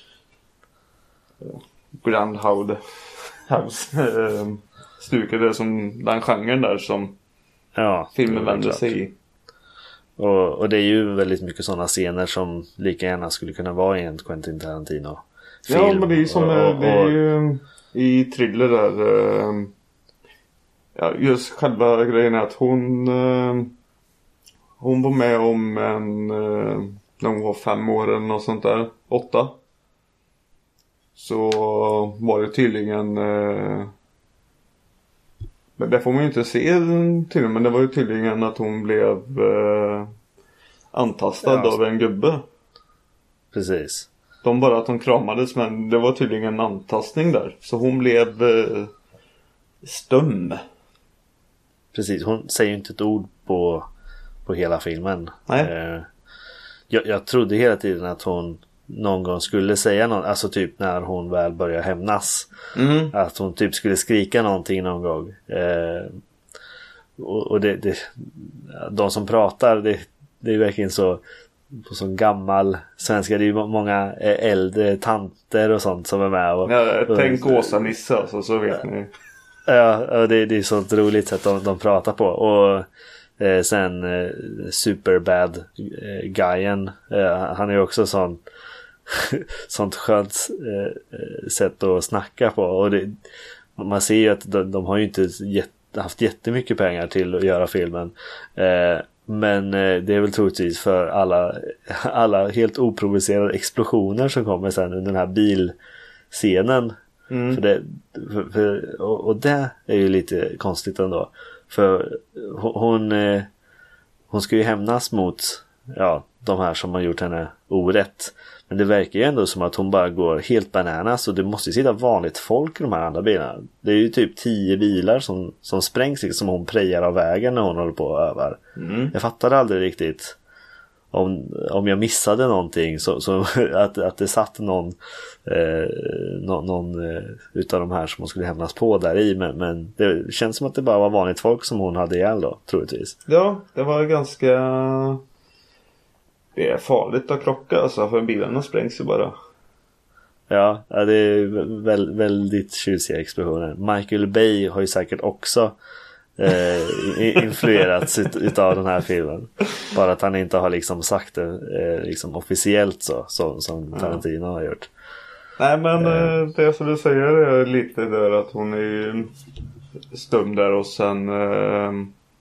Grand House äh, stukade som den genren där som ja, filmen vänder sig i. Och, och det är ju väldigt mycket sådana scener som lika gärna skulle kunna vara i en Quentin Tarantino film. Ja, men det är ju som och, och, det är ju i Thriller där äh, ja, just själva grejen är att hon äh, hon var med om en äh, när hon var fem år eller något sånt där, åtta. Så var det tydligen äh, men det får man ju inte se till, men det var ju tydligen att hon blev äh, antastad ja, av en gubbe. Precis. De bara att hon kramades, men det var tydligen en antastning där. Så hon blev äh, stum. Precis, hon säger ju inte ett ord på, på hela filmen. Nej. Eh, jag, jag trodde hela tiden att hon någon gång skulle säga något, alltså typ när hon väl börjar hämnas. Mm. Att hon typ skulle skrika någonting någon gång. Eh, och och det, det, de som pratar, det, det är verkligen så på sån gammal svenska, det är ju många äldre tanter och sånt som är med. Och, ja, tänk och, Åsa Nisse alltså, så vet ja, ni. Ja, det, det är så ett roligt sätt de, de pratar på. Och eh, sen eh, Superbad eh, guyen, eh, han är ju också sån sånt skönt eh, sätt att snacka på. Och det, man ser ju att de, de har ju inte gett, haft jättemycket pengar till att göra filmen. Eh, men eh, det är väl troligtvis för alla, alla helt oprovocerade explosioner som kommer sen under den här bilscenen. Mm. För det, för, för, och, och det är ju lite konstigt ändå. För hon, hon ska ju hämnas mot ja, de här som har gjort henne orätt. Men det verkar ju ändå som att hon bara går helt bananas. Och det måste ju sitta vanligt folk i de här andra bilarna. Det är ju typ tio bilar som, som sprängs som hon prejar av vägen när hon håller på och övar. Mm. Jag fattade aldrig riktigt om, om jag missade någonting så, så att, att det satt någon eh, någon, någon eh, utav de här som hon skulle hämnas på där i. Men, men det känns som att det bara var vanligt folk som hon hade ihjäl då, troligtvis. Ja, det var ganska... Det är farligt att krocka alltså, för bilarna sprängs ju bara. Ja, det är vä- väldigt tjusiga explosioner. Michael Bay har ju säkert också eh, influerats ut, utav den här filmen. Bara att han inte har liksom sagt det eh, liksom officiellt så, så som Tarantino ja. har gjort. Nej men eh. det som du säger är lite där att hon är stum där och sen eh,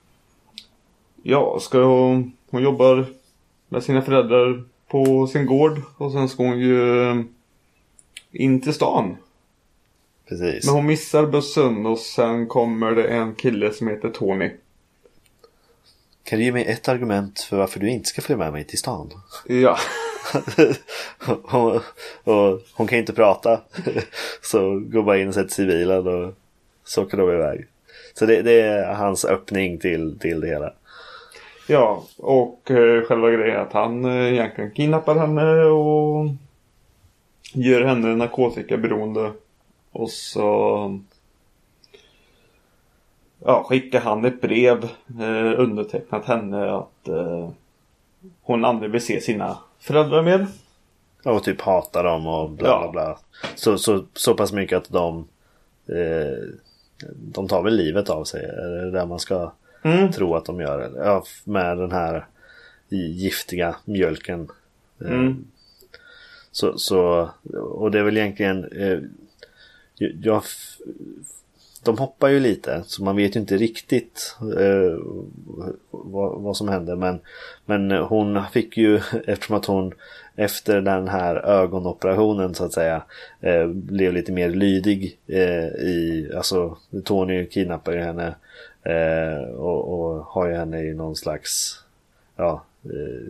ja, ska hon, hon jobbar med sina föräldrar på sin gård och sen ska hon ju in till stan. Precis. Men hon missar bussen och sen kommer det en kille som heter Tony. Kan du ge mig ett argument för varför du inte ska följa med mig till stan? Ja. och, och hon kan inte prata. Så går bara in och sätter sig i bilen och så kan de iväg. Så det, det är hans öppning till, till det hela. Ja, och eh, själva grejen är att han eh, egentligen kidnappar henne och gör henne narkotikaberoende. Och så ja, skickar han ett brev eh, undertecknat henne att eh, hon aldrig vill se sina föräldrar med. Och typ hatar dem och bla bla bla. Så, så, så pass mycket att de eh, de tar väl livet av sig. Är det där man ska mm. tro att de gör? Ja, med den här giftiga mjölken. Mm. Så, så, och det är väl egentligen eh, jag, de hoppar ju lite så man vet ju inte riktigt eh, vad, vad som hände, men, men hon fick ju, eftersom att hon efter den här ögonoperationen så att säga eh, blev lite mer lydig eh, i, alltså Tony kidnappar ju henne eh, och, och har ju henne i någon slags ja, eh,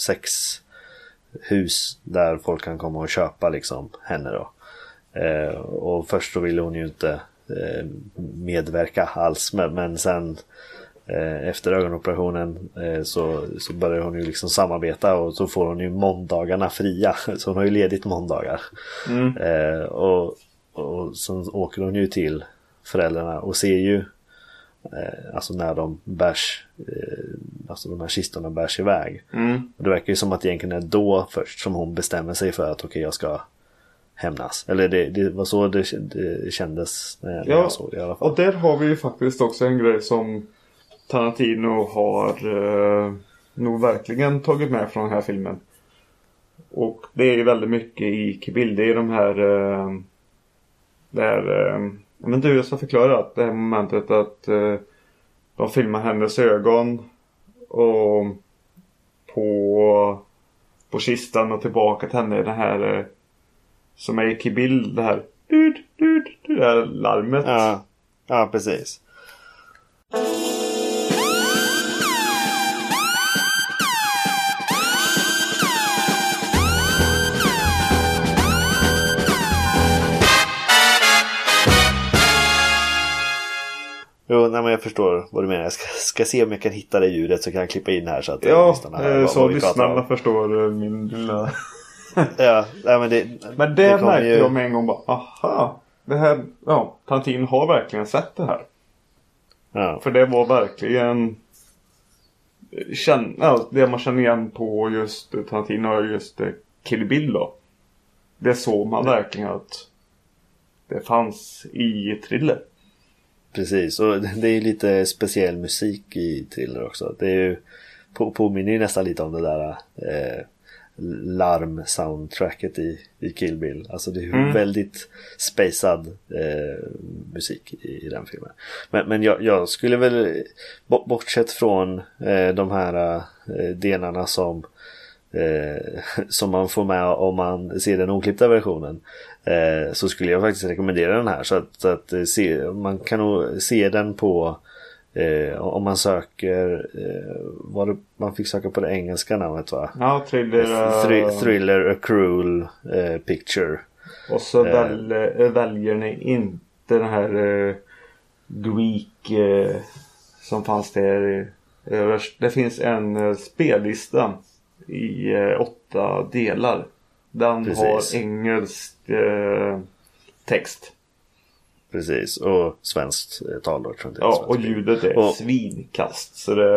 sexhus där folk kan komma och köpa liksom henne då. Eh, och först så ville hon ju inte eh, medverka alls, men, men sen eh, efter ögonoperationen eh, så, så börjar hon ju liksom samarbeta och så får hon ju måndagarna fria, så hon har ju ledigt måndagar. Mm. eh, och, och sen åker hon ju till föräldrarna och ser ju eh, alltså när de bärs eh, alltså de här kistorna bärs iväg. Mm. Och det verkar ju som att det egentligen är då först som hon bestämmer sig för att okej, okay, jag ska hämnas. Eller det, det var så det, det kändes när jag, ja, jag såg det i alla fall. Och där har vi ju faktiskt också en grej som Tarantino har eh, nog verkligen tagit med från den här filmen. Och det är ju väldigt mycket i Kill Bill. Det är de här eh, där eh, men du, jag ska förklara att det här momentet att eh, de filmar hennes ögon och på på kistan och tillbaka till henne den här eh, som är i Kill Bill, det här dud, dud, det här larmet. Ja, ja precis. Jo, nej, men jag förstår vad du menar. Jag ska, ska se om jag kan hitta det ljudet så kan jag klippa in här så att ja, lyssnarna hör så lyssnarna förstår min lilla... ja, nej, men det, men det, det märkte ju... jag med en gång bara, aha, det här, ja, Tarantino har verkligen sett det här. Ja. För det var verkligen känn, ja, det man känner igen på just Tarantino och just Kill Bill då. Det såg man ja. verkligen att det fanns i Thriller. Precis, och det är ju lite speciell musik i Thriller också. Det är ju, på, påminner ju nästan lite om det där eh, larm-soundtracket i, i Kill Bill. Alltså det är ju mm. väldigt spacad eh, musik i, i den filmen. Men, men jag, jag skulle väl, bortsett från eh, de här eh, delarna som eh, som man får med om man ser den oklippta versionen, eh, så skulle jag faktiskt rekommendera den här. Så att, så att eh, se, man kan nog se den på eh, om man söker eh, vad det, man fick söka på det engelska namnet, va? Ja, thriller, Thr- thriller A Cruel eh, Picture. Och så väl, eh, väljer ni inte den här eh, Greek eh, som fanns där. Eh, det finns en eh, spellista i eh, åtta delar. Den Precis. har engelsk eh, text. Precis, och svenskt eh, tal då, tror jag. Ja, och ljudet är och, svinkast. Så det,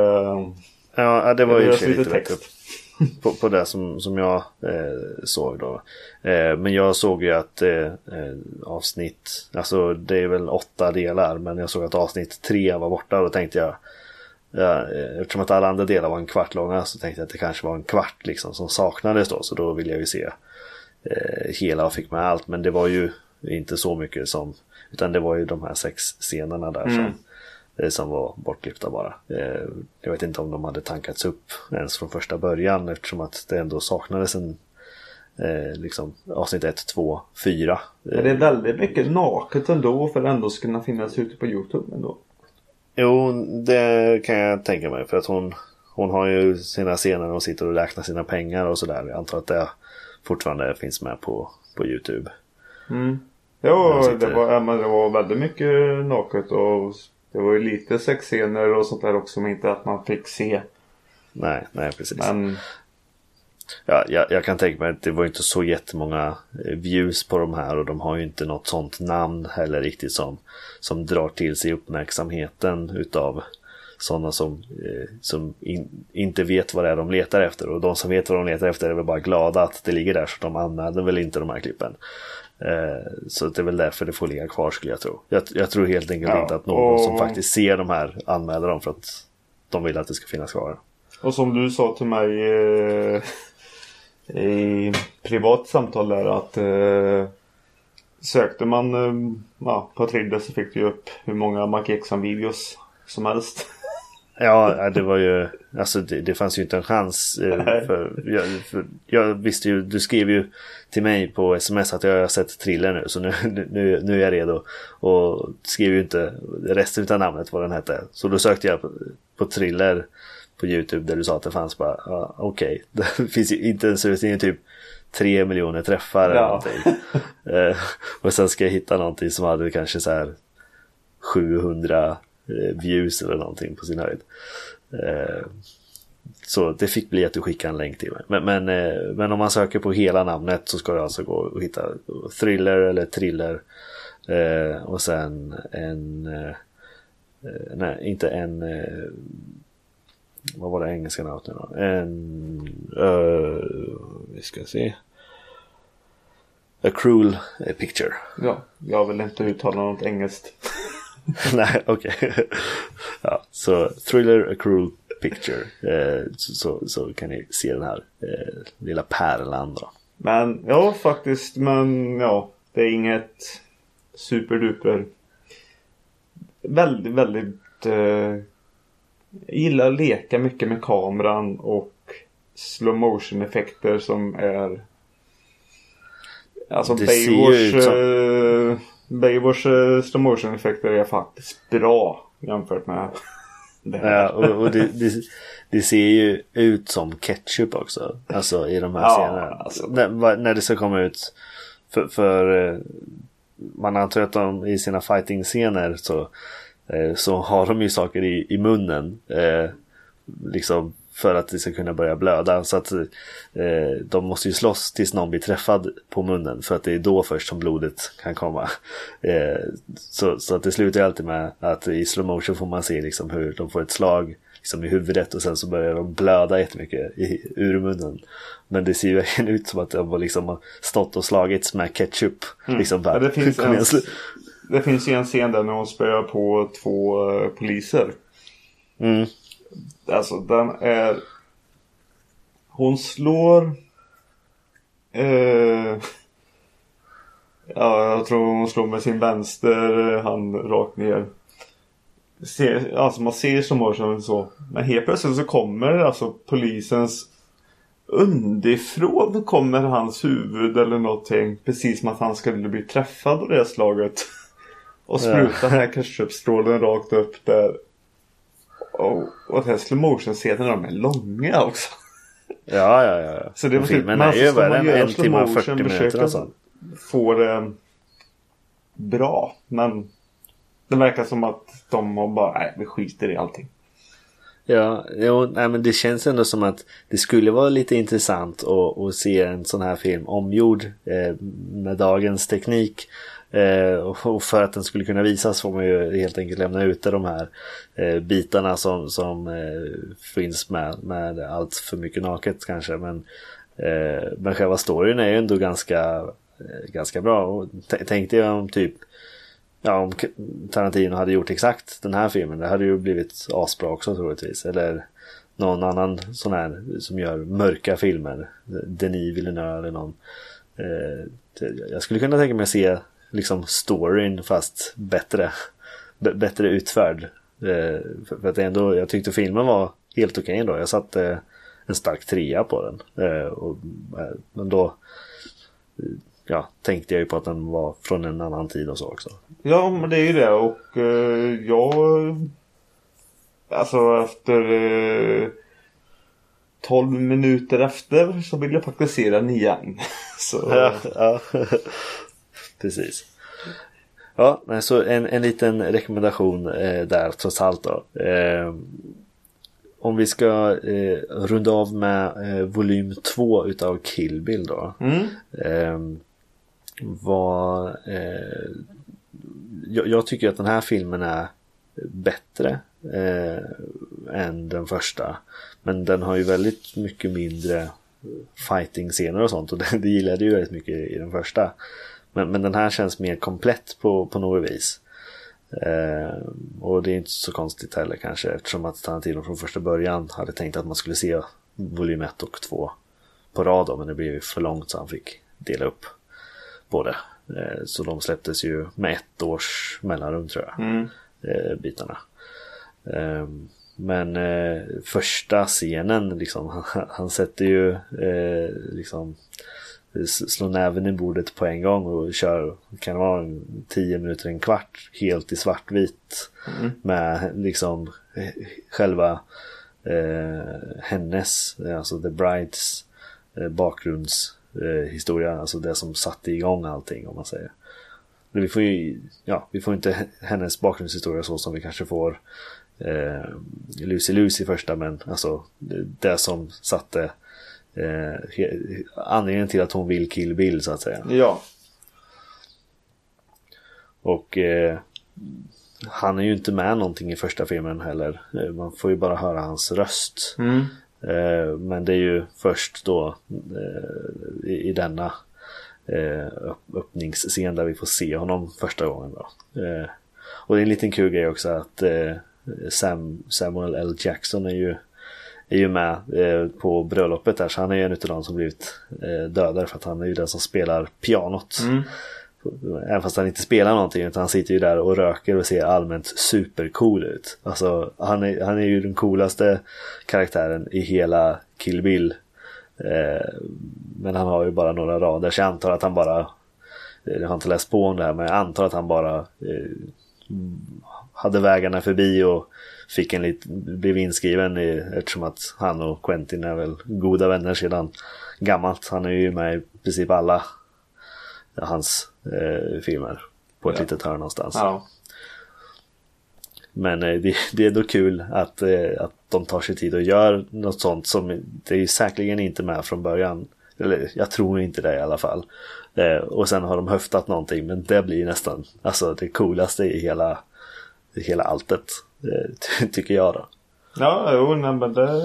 ja, det var ju lite lite text. På, på det som, som jag eh, såg då. Eh, men jag såg ju att eh, avsnitt, alltså det är väl åtta delar, men jag såg att avsnitt tre var borta, och då tänkte jag, ja, eftersom att alla andra delar var en kvart långa, så tänkte jag att det kanske var en kvart liksom som saknades då, så då ville jag ju se eh, hela och fick med allt, men det var ju inte så mycket som, utan det var ju de här sex scenerna där mm. som som var bortklippta bara. Jag vet inte om de hade tankats upp ens från första början, eftersom att det ändå saknades en liksom avsnitt ett, två, fyra. Men det är väldigt mycket naket ändå för att ändå ska kunna finnas ute på YouTube ändå. Jo, det kan jag tänka mig, för att hon, hon har ju sina scener och sitter och räknar sina pengar och sådär. Jag antar att det fortfarande finns med på, på YouTube. Mm. Ja, sitter... det, var, men det var väldigt mycket naket, och det var ju lite sexscener och sånt där också, men inte att man fick se. Nej, nej precis. Men... Ja, jag, jag kan tänka mig att det var inte så jättemånga views på de här, och de har ju inte något sånt namn heller riktigt som, som drar till sig uppmärksamheten utav sådana som, eh, som in, inte vet vad det är de letar efter, och de som vet vad de letar efter är väl bara glada att det ligger där, så de använder väl inte de här klippen. Eh, så det är väl därför det får ligga kvar, skulle jag tro. Jag, jag tror helt enkelt ja, inte att någon och... som faktiskt ser de här anmäler dem för att de vill att det ska finnas kvar. Och som du sa till mig eh, i privat samtal där, att eh, sökte man eh, ja, på Thriller så fick du upp hur många Mark Exxon-videos som helst. Ja, det var ju, alltså det, det fanns ju inte en chans eh, för, jag, för jag visste ju, du skrev ju till mig på sms att jag har sett Thriller nu, så nu, nu, nu är jag redo, och skrev ju inte resten av namnet vad den hette, så då sökte jag på, på Thriller på YouTube, där du sa att det fanns, bara ja, okej, okay. Det finns ju inte ens, det är typ tre miljoner träffar eller ja. någonting. eh, och sen ska jag hitta någonting som hade kanske så här sjuhundra views eller någonting på sin höjd. Eh, så det fick bli att du skickar en länk till mig. Men, men, eh, men om man söker på hela namnet så ska du alltså gå och hitta Thriller eller Thriller, eh, och sen en eh, nej, inte en eh, vad var det engelska namnet nu då? En uh, vi ska se A Cruel Picture. Ja, jag vill inte uttala något engelskt. Nej, okej. Okay. Ja, så Thriller A Cruel Picture. Eh, så, så, så kan ni se den här eh, lilla pärlan då. Men ja, faktiskt, men ja, det är inget superduper. Väldigt, väldigt eh, jag gillar att leka mycket med kameran och slow motion effekter som är alltså Baywatch eh, Baywatch uh, slow motion effekter är faktiskt bra jämfört med det här. Ja, och, och det, det, det ser ju ut som ketchup också, alltså i de här ja, scenerna. Alltså. När, när det ska komma ut för, för man antar att de i sina fighting-scener så, så har de ju saker i, i munnen eh, liksom för att det ska kunna börja blöda, så att eh, de måste ju slåss tills någon blir träffad på munnen, för att det är då först som blodet kan komma. Eh, så, så att det slutar ju alltid med att i slow motion får man se liksom hur de får ett slag liksom i huvudet, och sen så börjar de blöda jättemycket i, ur munnen. Men det ser ju verkligen ut som att de liksom har stått och slagits med ketchup. Mm. Liksom bara, ja, det, finns en, det finns ju en scen där när hon spöar på två uh, poliser. Mm. Alltså den är, hon slår eh, ja, jag tror hon slår med sin vänster hand rakt ner. Ser, alltså man ser som motion så. Men helt plötsligt så kommer alltså polisens underifrån kommer hans huvud eller någonting. Precis som att han skulle bli träffad av det slaget. Och spruta ja. Den här ketchupstrålen rakt upp där. Och, och den här slow motion scenen, de är långa också. Ja, ja, ja. Så det var filmen är ju väl en, en timme och fyrtio minuter och sånt. Få det bra. Men det verkar som att de har bara, nej, vi skiter i allting. Ja, jo, nej, men det känns ändå som att det skulle vara lite intressant att, att se en sån här film omgjord eh, med dagens teknik. Eh, och för att den skulle kunna visas får man ju helt enkelt lämna ut de här eh, bitarna som, som eh, finns med, med allt för mycket naket kanske. Men, eh, men själva storyn är ju ändå ganska, eh, ganska bra. Och t- tänkte jag om typ ja, om Tarantino hade gjort exakt den här filmen, det hade ju blivit asbra också troligtvis. Eller någon annan sån här som gör mörka filmer, Denis Villeneuve eller någon. Eh, jag skulle kunna tänka mig att se liksom storyn fast bättre b- bättre utförd. Eh, för, för att ändå, jag tyckte filmen var helt okej ändå. Jag satte eh, en stark trea på den. Eh, och, eh, men då ja, tänkte jag ju på att den var från en annan tid och så också. Ja, men det är ju det. Och eh, jag alltså efter eh, tolv minuter efter så vill jag faktiskt se den igen. Så ja, ja. Precis. Ja, men så en, en liten rekommendation eh, där trots allt då. Eh, om vi ska eh, runda av med eh, volym två utav Kill Bill då. Mm. Eh, vad, eh, jag, jag tycker att den här filmen är bättre eh, än den första. Men den har ju väldigt mycket mindre fighting-scener och sånt. Och det, det gillade ju väldigt mycket i den första. Men, men den här känns mer komplett på, på något vis. Eh, och det är inte så konstigt heller kanske, eftersom att Tarantino från första början hade tänkt att man skulle se volym ett och två på rad då, men det blev ju för långt så han fick dela upp på det. Eh, så de släpptes ju med ett års mellanrum tror jag, mm. eh, bitarna. Eh, men eh, första scenen liksom, han, han sätter ju eh, liksom slår näven i bordet på en gång och kör, kan det vara tio minuter, en kvart helt i svartvitt mm. med liksom själva eh, hennes, alltså The Brides eh, bakgrundshistoria, eh, alltså det som satte igång allting om man säger. Men vi får ju, ja, vi får inte hennes bakgrundshistoria så som vi kanske får eh, Lucy Lucy första, men alltså det, det som satte Eh, anledningen till att hon vill Kill Bill så att säga. Ja. Och eh, han är ju inte med någonting i första filmen heller. eh, Man får ju bara höra hans röst. mm. eh, Men det är ju först då eh, i, i denna eh, öppningsscen där vi får se honom första gången då. eh, Och det är en liten kul grej också att eh, Sam, Samuel L. Jackson är ju är ju med eh, på bröllopet där, så han är ju en utav dem som blivit eh, dödad, för att han är ju den som spelar pianot. Mm. Även fast han inte spelar någonting, utan han sitter ju där och röker och ser allmänt supercool ut. Alltså han är, han är ju den coolaste karaktären i hela Kill Bill. Eh, men han har ju bara några rader, så jag antar att han bara, jag har inte läst på om det här, men jag antar att han bara eh, hade vägarna förbi och fick en lit, blev inskriven i, eftersom att han och Quentin är väl goda vänner sedan gammalt. Han är ju med i princip alla hans eh, filmer på ett ja. litet hörn någonstans. Ja. Men eh, det, det är då kul att, eh, att de tar sig tid och gör något sånt som det är ju säkerligen inte med från början. Eller jag tror inte det i alla fall. Eh, och sen har de höftat någonting, men det blir nästan alltså det coolaste i hela, i hela alltet. Ty- tycker jag då. Ja, jo, nej, men det...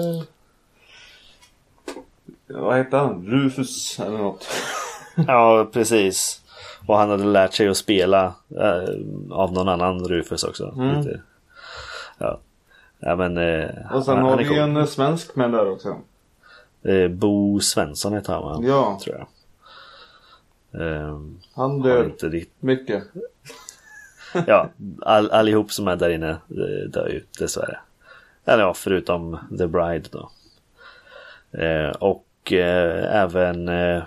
Vad heter han? Rufus eller något. Ja, precis. Och han hade lärt sig att spela äh, av någon annan Rufus också. Mm. Lite. Ja. Ja, men, äh, och sen han, har han vi cool. en svensk med där också. Äh, Bo Svensson heter han, va? Ja. Tror jag. Ähm, han dör inte ditt... mycket. Ja, all, allihop som är där inne dör ju dessvärre. Eller ja, förutom The Bride då. Eh, och och eh, även eh,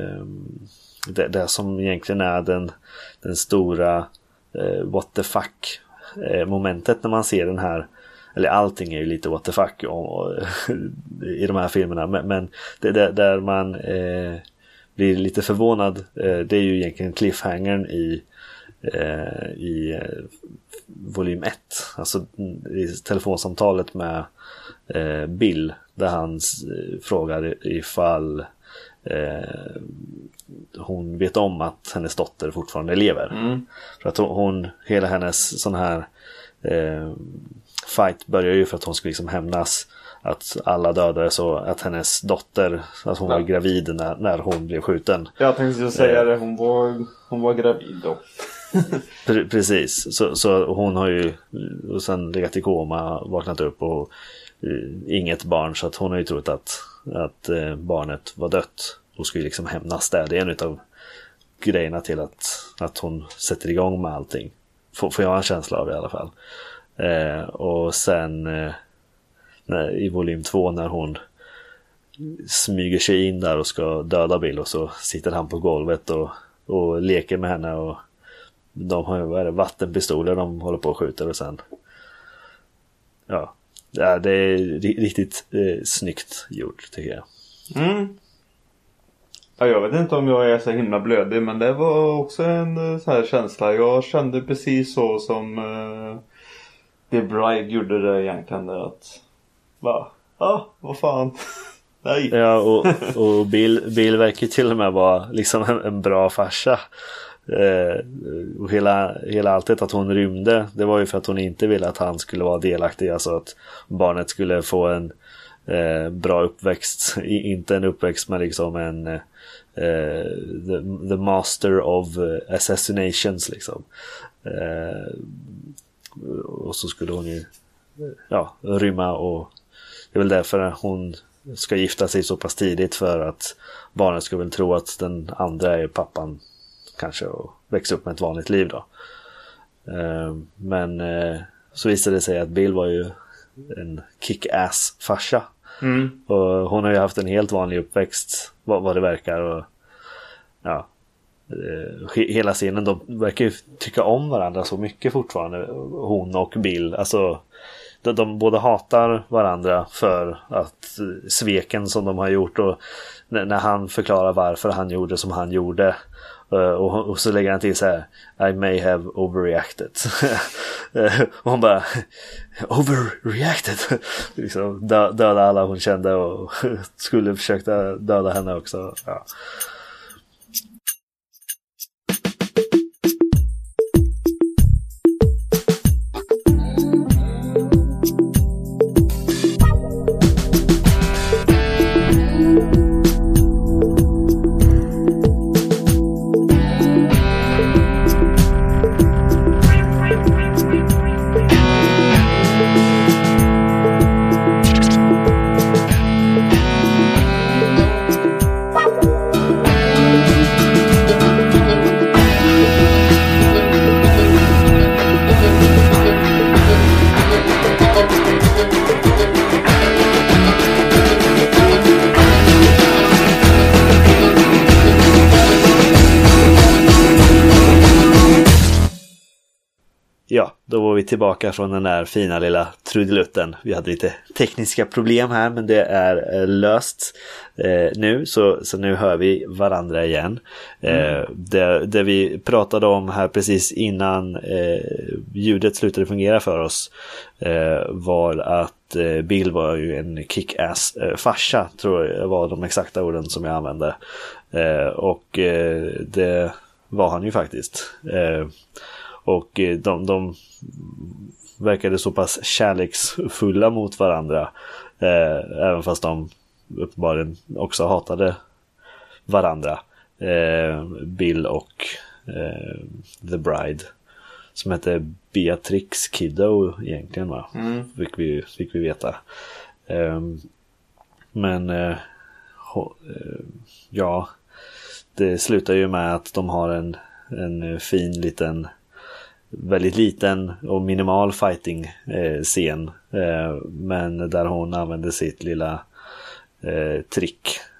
det, det som egentligen är den, den stora eh, what the fuck eh, momentet när man ser den här, eller allting är ju lite what the fuck och, i de här filmerna, men, men det, det, där man eh, blir lite förvånad, eh, det är ju egentligen cliffhangern i eh, i eh, volym ett, alltså i telefonsamtalet med eh, Bill, där han eh, frågar ifall eh, hon vet om att hennes dotter fortfarande lever. Mm. För att hon, hon hela hennes sån här eh, fight börjar ju för att hon ska liksom hämnas att alla dödade, så att hennes dotter, att hon ja. var gravid när, när hon blev skjuten. Jag tänkte ju säga det, hon var, hon var gravid då. Pre- precis, så, så hon har ju och sen legat i koma, vaknat upp och uh, inget barn, så att hon har ju trott att, att uh, barnet var dött och skulle liksom hämnas där. Det är en utav grejerna till att, att hon sätter igång med allting, får, får jag en känsla av i alla fall. Uh, och sen uh, när, i volym två när hon smyger sig in där och ska döda Bill, och så sitter han på golvet och, och leker med henne, och de har ju vad är det, vattenpistoler de håller på och skjuter, och sen ja, ja det är riktigt eh, snyggt gjort tycker jag. Mm. Ja, jag vet inte om jag är så himla blödig, men det var också en sån här känsla. Jag kände precis så som uh, The Bride gjorde det egentligen, där att va, ja, vad fan. Nej. Ja, och, och Bill, Bill verkar till och med vara liksom en, en bra farsa. Eh, och hela, hela alltet att hon rymde, det var ju för att hon inte ville att han skulle vara delaktig, alltså att barnet skulle få en eh, bra uppväxt, I, inte en uppväxt med liksom en eh, the, the master of assassinations liksom. Eh, och så skulle hon ju ja, rymma, och det är väl därför hon ska gifta sig så pass tidigt, för att barnet ska väl tro att den andra är pappan kanske, och växa upp med ett vanligt liv då. Men så visade det sig att Bill var ju en kick-ass farsa. Mm. Och hon har ju haft en helt vanlig uppväxt, vad, vad det verkar, och ja, hela scenen, de verkar ju tycka om varandra så mycket fortfarande, hon och Bill. Alltså de, de båda hatar varandra för att sveken som de har gjort, och när, när han förklarar varför han gjorde som han gjorde, och, och så lägger han till så här: I may have overreacted. Och hon bara overreacted. Liksom dö, döda alla hon kände, och skulle försöka döda henne också. Ja. Ja, då var vi tillbaka från den där fina lilla trudelutten. Vi hade lite tekniska problem här, men det är eh, löst eh, nu, så, så nu hör vi varandra igen. Eh, mm. det, det vi pratade om här precis innan eh, ljudet slutade fungera för oss eh, var att eh, Bill var ju en kick-ass eh, farsa, tror jag var de exakta orden som jag använde. Eh, och eh, det var han ju faktiskt. Eh, Och de, de verkade så pass kärleksfulla mot varandra, eh, även fast de uppenbarligen också hatade varandra. Eh, Bill och eh, The Bride, som hette Beatrix Kiddo egentligen, va? Mm. Fick vi, fick vi veta. Eh, men eh, ho, eh, ja, det slutar ju med att de har en, en fin liten, väldigt liten och minimal fighting eh, scen, eh, men där hon använder sitt lilla eh, trick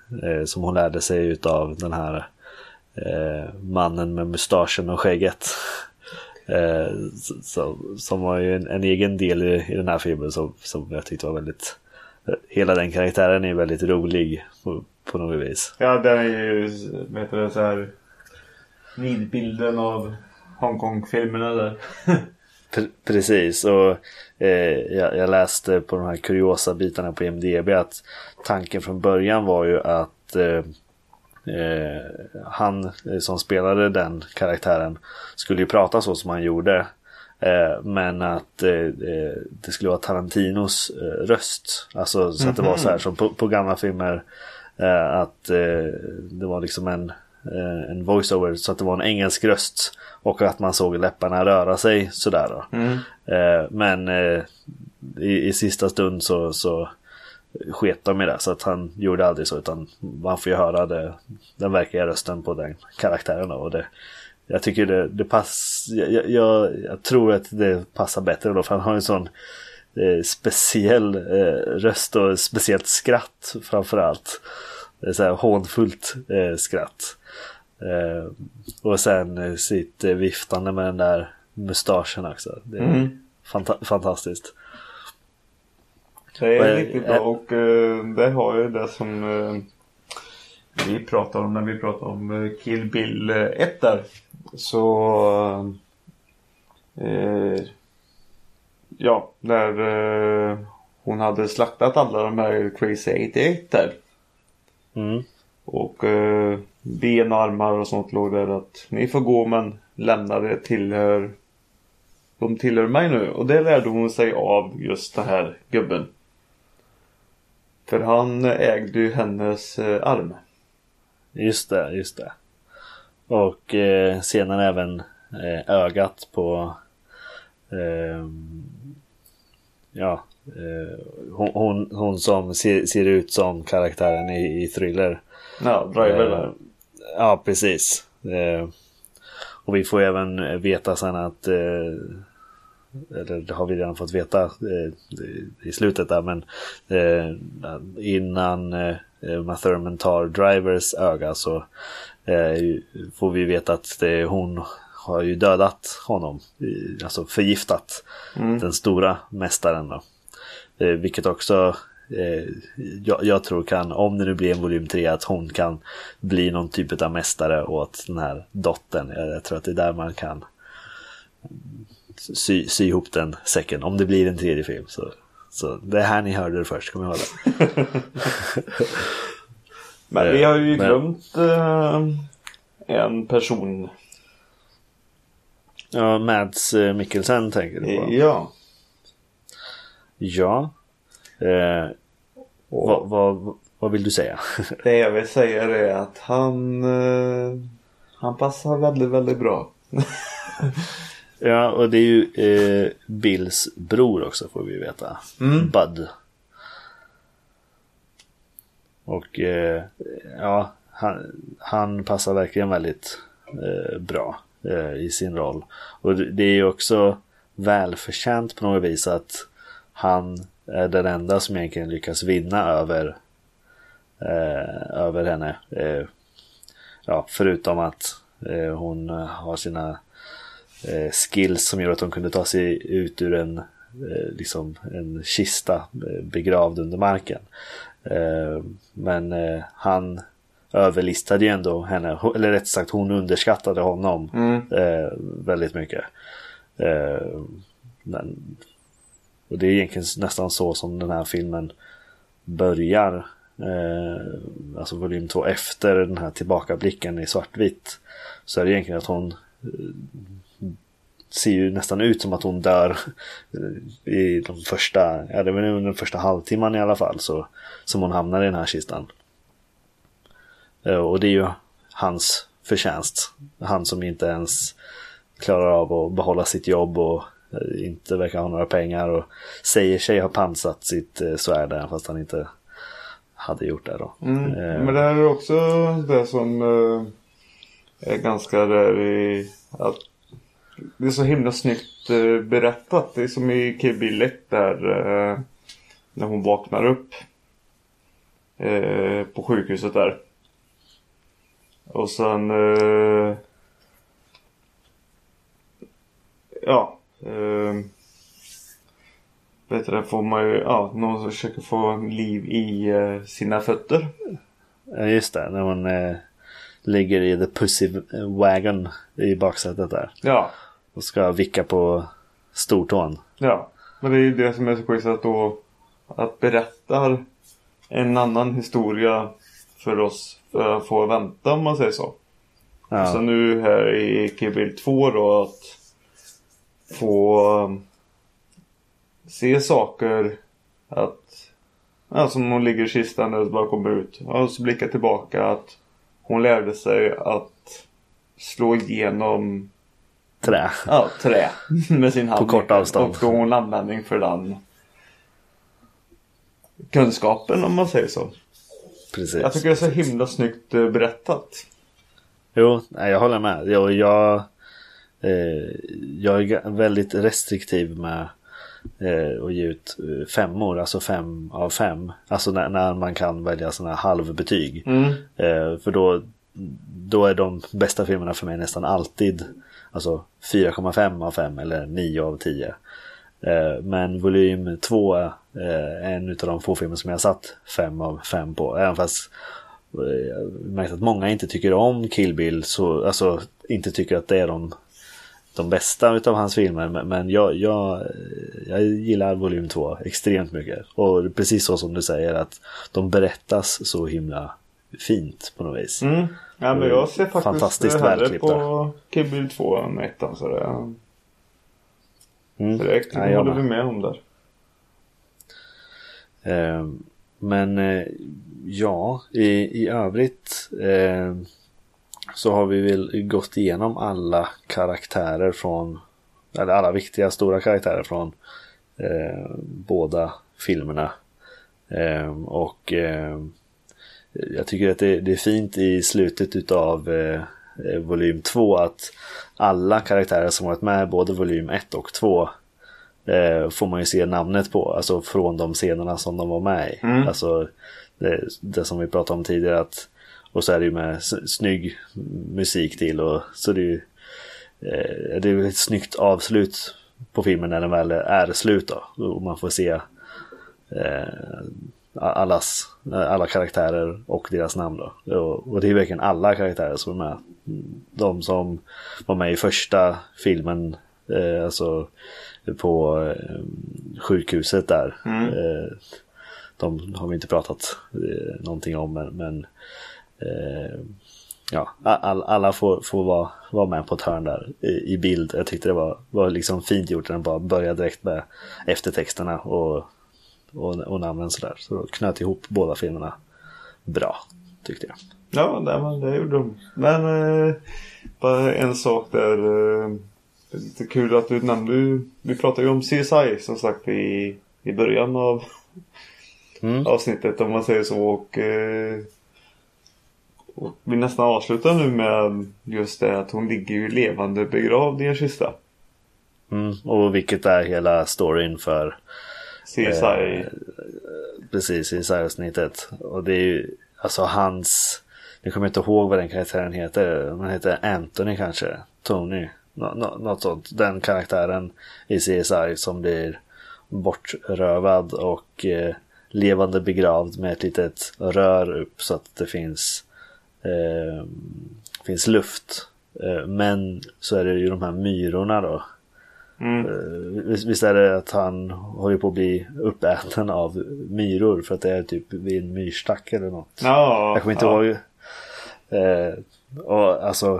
eh, som hon lärde sig utav den här eh, mannen med mustaschen och skägget. Eh, så, som var ju en, en egen del i, i den här filmen som, som jag tyckte var väldigt, hela den karaktären är väldigt rolig på, på något vis. Ja, den är ju, vad heter det, så här nidbilden av Hongkong-filmerna där. Pre- precis, och eh, jag, jag läste på de här kuriosa bitarna på I M D B att tanken från början var ju att eh, eh, han eh, som spelade den karaktären skulle ju prata så som han gjorde, eh, men att eh, det skulle vara Tarantinos eh, röst, alltså så mm-hmm. att det var så här som på, på gamla filmer, eh, att eh, det var liksom en en voiceover så att det var en engelsk röst och att man såg läpparna röra sig sådär då. Mm. Eh, men eh, i, i sista stund så, så sket de med det, så att han gjorde aldrig så, utan man får ju höra det, den verkliga rösten på den karaktären då, och det, jag tycker det, det pass, jag, jag, jag tror att det passar bättre då, för han har en sån eh, speciell eh, röst och speciellt skratt framförallt. Det är så här hånfullt eh, skratt. Eh, och sen eh, sitt eh, viftande med den där mustaschen också. Det är mm. fanta- fantastiskt. Det är och, riktigt bra äh, och eh, det har ju det som eh, vi pratar om när vi pratar om eh, Kill Bill ett där. Så eh, ja, när eh, hon hade slaktat alla de här Crazy åttioåtta där. Mm. Och eh, ben och armar och sånt låg där att ni får gå, men lämna det tillhör de tillhör mig nu. Och det lärde hon sig av just det här gubben. För han ägde ju hennes eh, arm. Just det, just det. Och eh, senare även eh, ögat på eh, ja eh, hon, hon, hon som ser, ser ut som karaktären i, i Thriller. Ja, Driver. Eh, ja, precis. Eh, och vi får även veta sen att eh, eller det har vi redan fått veta eh, i slutet där, men eh, innan eh, Uma Thurman tar Drivers öga så eh, får vi veta att det, hon har ju dödat honom, alltså förgiftat mm. den stora mästaren då. Eh, vilket också eh, jag, jag tror kan, om det nu blir en volym tre, att hon kan bli någon typ av mästare åt den här dottern. Jag, jag tror att det är där man kan sy, sy ihop den säcken om det blir en tredje film. Så, så det är här ni hörde det först, kommer jag hålla. Men vi har ju glömt eh, en person. Ja, Mads Mikkelsen tänker du på. Ja. Ja. Eh, vad, vad, vad vill du säga? Det jag vill säga är att han eh, han passar väldigt, väldigt bra. Ja, och det är ju eh, Bills bror också, får vi veta. Mm. Bud. Och eh, ja, han, han passar verkligen väldigt eh, bra eh, i sin roll. Och det är ju också välförtjänt på något vis att han är den enda som egentligen lyckas vinna över eh, över henne. Eh, ja, förutom att eh, hon har sina eh, skills som gör att hon kunde ta sig ut ur en eh, liksom en kista eh, begravd under marken. Eh, men eh, han överlistade ju ändå henne, eller rätt sagt hon underskattade honom mm. eh, väldigt mycket. Eh, men, och det är egentligen nästan så som den här filmen börjar, eh, alltså volym två, efter den här tillbakablicken i svartvitt, så är det egentligen att hon eh, ser ju nästan ut som att hon dör i de första, ja det var nu den första halvtimman i alla fall, så som hon hamnar i den här kistan. Eh, och det är ju hans förtjänst, han som inte ens klarar av att behålla sitt jobb och inte verkar ha några pengar och säger sig ha pansat sitt eh, svärd där, fast han inte hade gjort det då. Mm. Eh. Men det här är också det som eh, är ganska där i att det är så himla snyggt eh, berättat. Det är som i Kill Bill ett där eh, när hon vaknar upp eh, på sjukhuset där. Och sen eh, ja eh, vet du, får man ju, ja, någon som försöker få liv i eh, sina fötter. Ja, just det, när man eh, ligger i the pussy wagon i baksätet där. Ja. Och ska vicka på stortån. Ja, men det är ju det som är så sjukt, att då att berättar en annan historia för oss för att få vänta, om man säger så. Ja. Så nu här i Kill Bill två då, att få um, se saker, att ja, som hon ligger i kistan och bara kommer ut, och så blicka tillbaka att hon lärde sig att slå igenom trä. Ja, trä med sin hand. På kort avstånd. Och då hon användning för den kunskapen, om man säger så. Precis. Jag tycker det är så himla snyggt berättat. Jo, jag håller med. Jag, jag, eh, jag är väldigt restriktiv med eh, att ge ut femmor, alltså fem av fem. Alltså när, när man kan välja sådana halvbetyg. Mm. Eh, för då, då är de bästa filmerna för mig nästan alltid alltså fyra komma fem av fem eller nio av tio. Eh, men volym två är eh, en av de få filmer som jag satt fem av fem på. Även fast eh, jag märkt att många inte tycker om Kill Bill, så, alltså inte tycker att det är de, de bästa utav hans filmer. Men, men jag, jag, jag gillar volym två extremt mycket. Och precis så som du säger, att de berättas så himla fint på något vis. Mm. Ja, men jag ser faktiskt fantastiskt hellre på Kill Bill två än ettan, så det är mm. direkt. Ja, jag håller vi med om där. Eh, men eh, ja, i, i övrigt eh, så har vi väl gått igenom alla karaktärer från, eller alla viktiga stora karaktärer från eh, båda filmerna. Eh, och eh, jag tycker att det, det är fint i slutet utav eh, volym två att alla karaktärer som varit med både volym ett och två eh, får man ju se namnet på, alltså från de scenerna som de var med i. Mm. Alltså det, det som vi pratade om tidigare, att, och så är det ju med snygg musik till, och så är det ju eh, det är ett snyggt avslut på filmen när den väl är slut då, och man får se eh, allas, alla karaktärer och deras namn då. Och, och det är verkligen alla karaktärer som är med. De som var med i första filmen, eh, alltså på eh, sjukhuset där. Mm. Eh, de har vi inte pratat eh, någonting om, men, men eh, ja, all, alla får, får vara, vara med på ett hörn där i, i bild. Jag tyckte det var, var liksom fint gjort när den bara började direkt med eftertexterna och Och, och namnen sådär. Så då knöt ihop båda filmerna bra, tyckte jag. Ja, det, men det gjorde de. Men eh, bara en sak där. Eh, det är lite kul att du nämnde. Vi pratade ju om C S I som sagt i, i början av mm. avsnittet, om man säger så. Och, eh, och vi nästan avslutar nu med just det att hon ligger ju levande begravd i en kista. Mm. Och vilket är hela storyn för C S I. Eh, precis, C S I-avsnittet. Och det är ju alltså hans, jag kommer inte ihåg vad den karaktären heter. Man heter Anthony kanske, Tony, Nå, nå, något sånt. Den karaktären i C S I som blir bortrövad och eh, levande begravd med ett litet rör upp så att det finns eh, finns luft. Eh, men så är det ju de här myrorna då. Mm. Visst är det att han håller på att bli uppäten av myror för att det är typ vid en myrstack eller något. Ja, jag kommer inte ja. ihåg. Eh, och alltså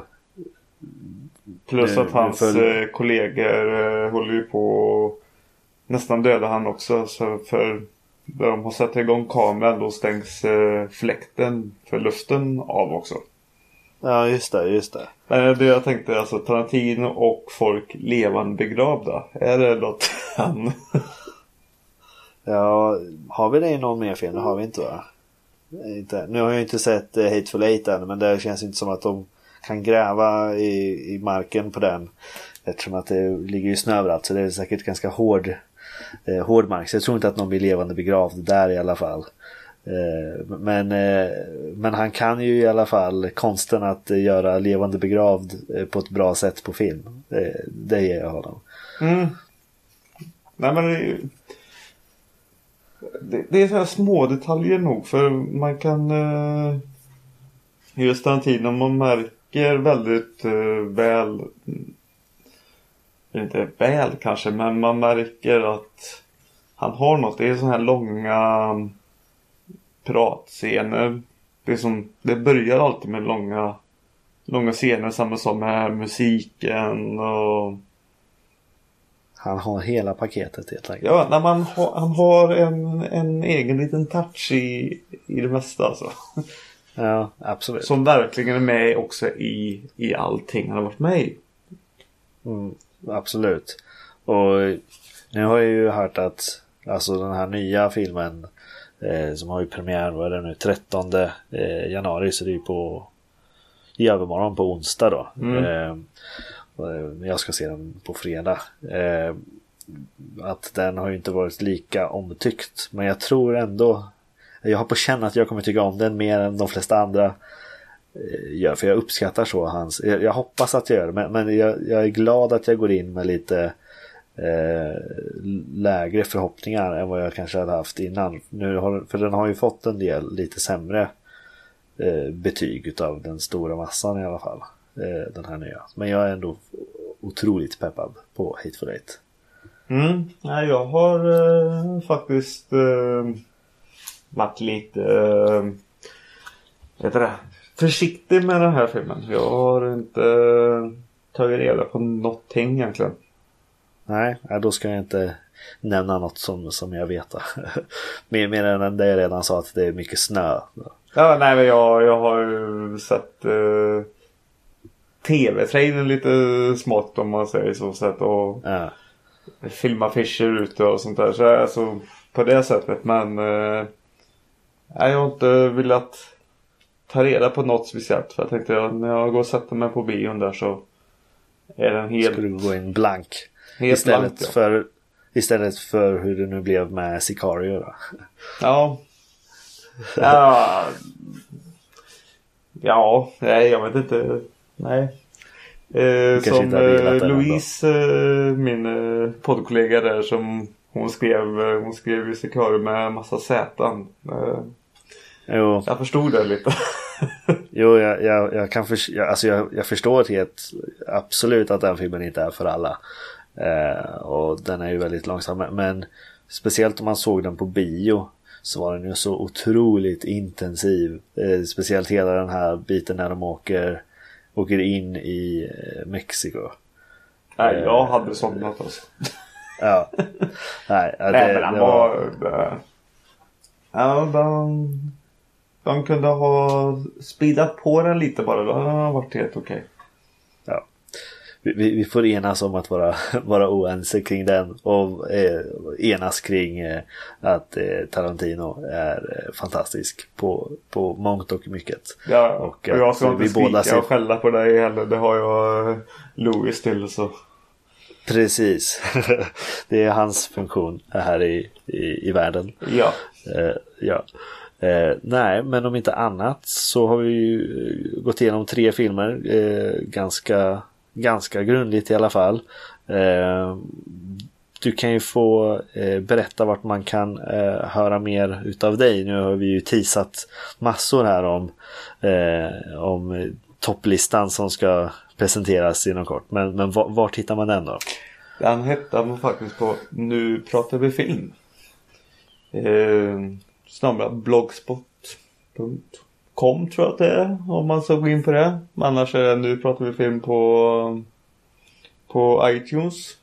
plus att hans följ... kollegor eh, håller ju på att nästan döda han också, så för de har satt igång kameran, då stängs eh, fläkten för luften av också. Ja, just det, just det. Men det jag tänkte, alltså Tarantino och folk levande begravda. Är det något han? Ja, har vi det i någon mer film? Det har vi inte, va? Inte. Nu har jag inte sett uh, Hateful Eight än, men det känns inte som att de kan gräva i, i marken på den. Eftersom att det ligger ju snö överallt, så det är säkert ganska hård, eh, hård mark. Så jag tror inte att någon blir levande begravd där i alla fall. Eh, men, eh, men han kan ju i alla fall konsten att eh, göra levande begravd eh, på ett bra sätt på film. Eh, det ger jag honom. Mm. Nej, men det är ju... Det, det är så här små detaljer nog, för man kan eh, just den tiden man märker väldigt eh, väl, inte väl kanske, men man märker att han har något. Det är så här långa pratscener. Det är som, det börjar alltid med långa långa scener, samma som med musiken och han har hela paketet helt enkelt. ja, när man ha, han har en, en egen liten touch i, i det mesta alltså. Ja, absolut. Som verkligen är med också i, i allting han har varit med i. Mm, absolut. Och nu har jag ju hört att alltså den här nya filmen eh, som har ju premiär, vad är det nu, trettonde eh, januari, så det är ju på i övermorgon på onsdag då. Mm. Eh, jag ska se den på fredag. Eh, att den har ju inte varit lika omtyckt, men jag tror ändå, jag har på känn att jag kommer tycka om den mer än de flesta andra eh, gör, för jag uppskattar så hans, jag, jag hoppas att jag gör det, men, men jag, jag är glad att jag går in med lite eh, lägre förhoppningar än vad jag kanske hade haft innan. Nu har, för den har ju fått en del lite sämre eh, betyg utav den stora massan i alla fall, eh, den här nya. Men jag är ändå otroligt peppad på Hateful Eight. Mm. Ja, jag har eh, faktiskt eh, varit lite eh, vet du det, försiktig med den här filmen. Jag har inte eh, tagit reda på någonting egentligen. Nej, då ska jag inte nämna något som, som jag vet. mer, mer än det jag redan sa, att det är mycket snö. Ja, nej, men jag, jag har ju sett eh, tv-trailern lite smått, om man säger så sätt, och ja. filmaffischer ute och sånt där. Så alltså, på det sättet, men eh, jag har inte velat ta reda på något speciellt, för jag tänkte att när jag går och sätter mig på bion där så är den helt... Ska du gå in blank? Helt istället, blank, ja. för, istället för hur det nu blev med Sicario då. Ja. Ja. Ja, nej, jag vet inte. Nej. Eh, som eh, Louise, eh, min eh, poddkollega där, som hon skrev, eh, hon skrev ju Sicario med massa sätan. Eh, jo. Jag förstod det lite. Jo, jag, jag, jag kan för, jag, alltså jag, jag förstår helt absolut att den filmen inte är för alla. Eh, och den är ju väldigt långsam, men speciellt om man såg den på bio så var den ju så otroligt intensiv. Eh, speciellt hela den här biten när de åker åker in i eh, Mexiko. Nej, eh, jag hade somnat alltså. Ja. Nej, det, Nej, men han det var... var... Det, ja, de, de kunde ha speedat på den lite bara. Det har varit helt okej. Ja. Vi, vi får enas om att vara, vara oense kring den, och eh, enas kring eh, att eh, Tarantino är eh, fantastisk på, på mångt och mycket. Ja, och, och, och jag ska inte skrika ser... och skälla på dig heller. Det har jag eh, Louis till, så. Precis. Det är hans funktion här i, i, i världen. Ja. Eh, ja. Eh, nej, men om inte annat så har vi ju gått igenom tre filmer eh, ganska ganska grundligt i alla fall. Eh, du kan ju få eh, berätta vart man kan eh, höra mer utav dig. Nu har vi ju teasat massor här om eh, om topplistan som ska presenteras inom kort. Men, men var, var hittar man den då? Den hittar man faktiskt på Nu pratar vi film. Eh, Snabla blogspot punkt com tror jag att det är, om man ska gå in på det. Annars är det Nu pratar vi film på på iTunes.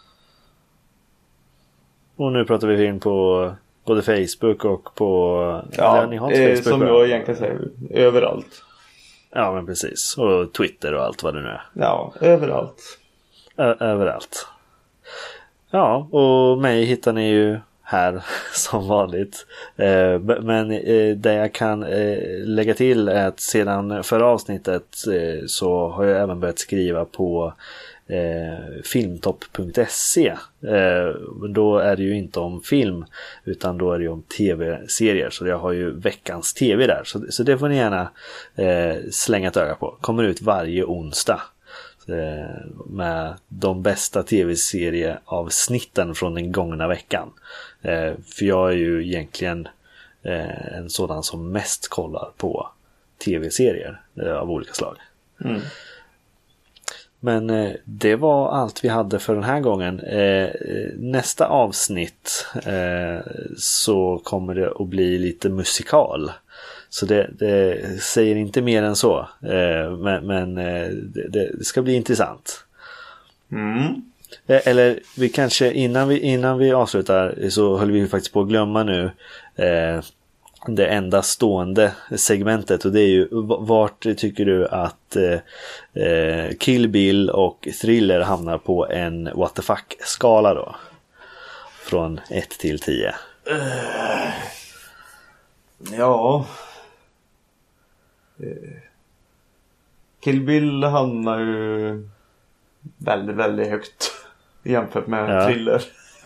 Och nu pratar vi film på både Facebook och på... Ja, ni har eh, Facebook, som jag va? Egentligen säger, överallt. Ja, men precis. Och Twitter och allt vad det nu är. Ja, överallt. Ö- överallt. Ja, och mig hittar ni ju här som vanligt. Eh, men eh, det jag kan eh, lägga till är att sedan förra avsnittet eh, så har jag även börjat skriva på eh, filmtopp punkt se. Eh, då är det ju inte om film utan då är det ju om tv-serier, så jag har ju veckans tv där, så, så det får ni gärna eh, slänga ett öga på. Kommer ut varje onsdag eh, med de bästa tv-serieavsnitten från den gångna veckan. Eh, för jag är ju egentligen eh, en sådan som mest kollar på tv-serier eh, av olika slag. Mm. Men eh, det var allt vi hade för den här gången. Eh, nästa avsnitt eh, så kommer det att bli lite musikal. Så det, det säger inte mer än så. Eh, men men eh, det, det ska bli intressant. Mm. Eh, eller vi kanske innan vi, innan vi avslutar så höll vi faktiskt på att glömma nu eh, det enda stående segmentet, och det är ju vart tycker du att eh, Kill Bill och Thriller hamnar på en what the fuck skala då? Från ett till tio. Uh, ja. Uh, Kill Bill hamnar ju väldigt, väldigt högt jämfört med ja. Thriller.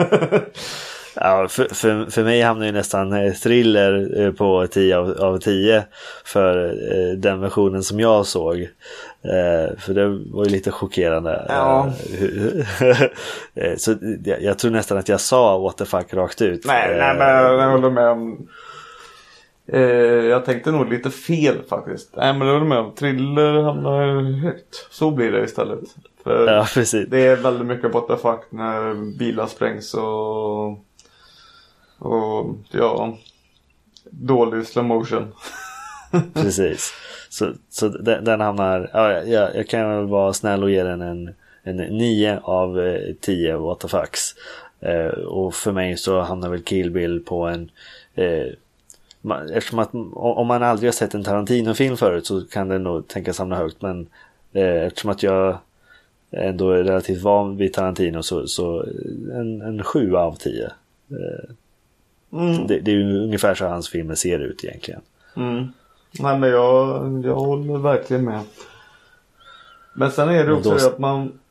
Ja, för, för, för mig hamnar ju nästan Thriller på tio av, av tio för eh, den versionen som jag såg. Eh, för det var ju lite chockerande. Ja. eh, så jag, jag tror nästan att jag sa what the fuck rakt ut. Nej, nej men jag håller med om... Eh, jag tänkte nog lite fel faktiskt. Nej, men jag håller med om Thriller hamnar högt. Så blir det istället. För ja, precis. Det är väldigt mycket what the fuck när bilar sprängs och... Och ja, dålig slow motion. Precis. Så, så den, den hamnar, ja, jag, jag kan väl vara snäll och ge den en, en nio av tio what the fucks. Eh, och för mig så hamnar väl Kill Bill på en eh, eftersom att om man aldrig har sett en Tarantino-film förut så kan det nog tänkas hamna högt, men eh, eftersom att jag ändå är relativt van vid Tarantino så, så en, en sju av tio. Eh, Mm. Det, det är ju ungefär så hans filmer ser ut egentligen. Mm. Nej, men jag, jag håller verkligen med. Men sen är det också då... att man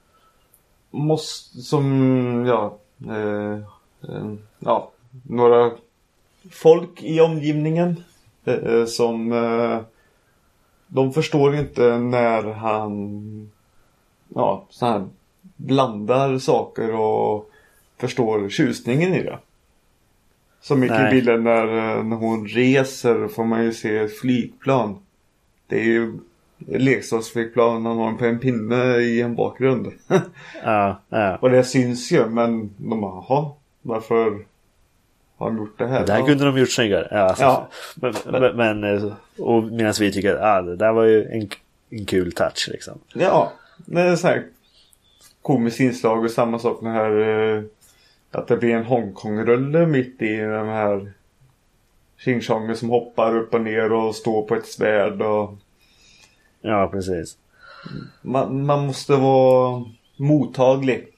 måste som ja, eh, eh, ja några folk i omgivningen eh, som eh, de förstår inte när han ja, så här blandar saker och förstår tjusningen i det. Så mycket i bilden när, när hon reser får man ju se ett flygplan. Det är ju leksaksflygplan, han har en pinne i en bakgrund. Ja, ja. Och det syns ju, men de bara, jaha, varför har de gjort det här? Det här kunde de gjort snyggare. Ja, alltså, ja. Men, men, men och medan vi tycker att ah, det där var ju en, en kul touch liksom. Ja, det är så här komiskt inslag och samma sak med här... Att det blir en Hongkong-rulle mitt i den här Xing som hoppar upp och ner och står på ett svärd. Och... Ja, precis. Man, man måste vara mottaglig.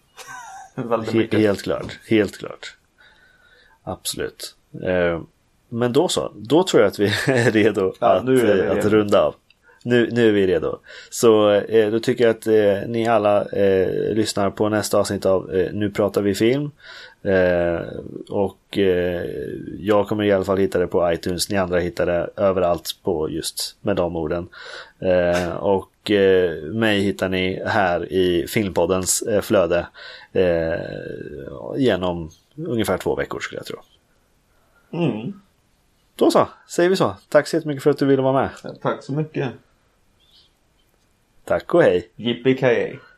He- helt klart, helt klart. Absolut. Eh, men då så, då tror jag att vi är redo ja, att, är redo. att runda av. Nu, nu är vi redo. Så eh, då tycker jag att eh, ni alla eh, lyssnar på nästa avsnitt av eh, Nu pratar vi film. Eh, och eh, jag kommer i alla fall hitta det på iTunes. Ni andra hittar det överallt på just med de orden. Eh, och eh, mig hittar ni här i Filmpoddens eh, flöde eh, genom ungefär två veckor skulle jag tro. Mm. Då så, säger vi så. Tack så jättemycket för att du ville vara med. Tack så mycket. Tack och hej. Yippee-ki-yay.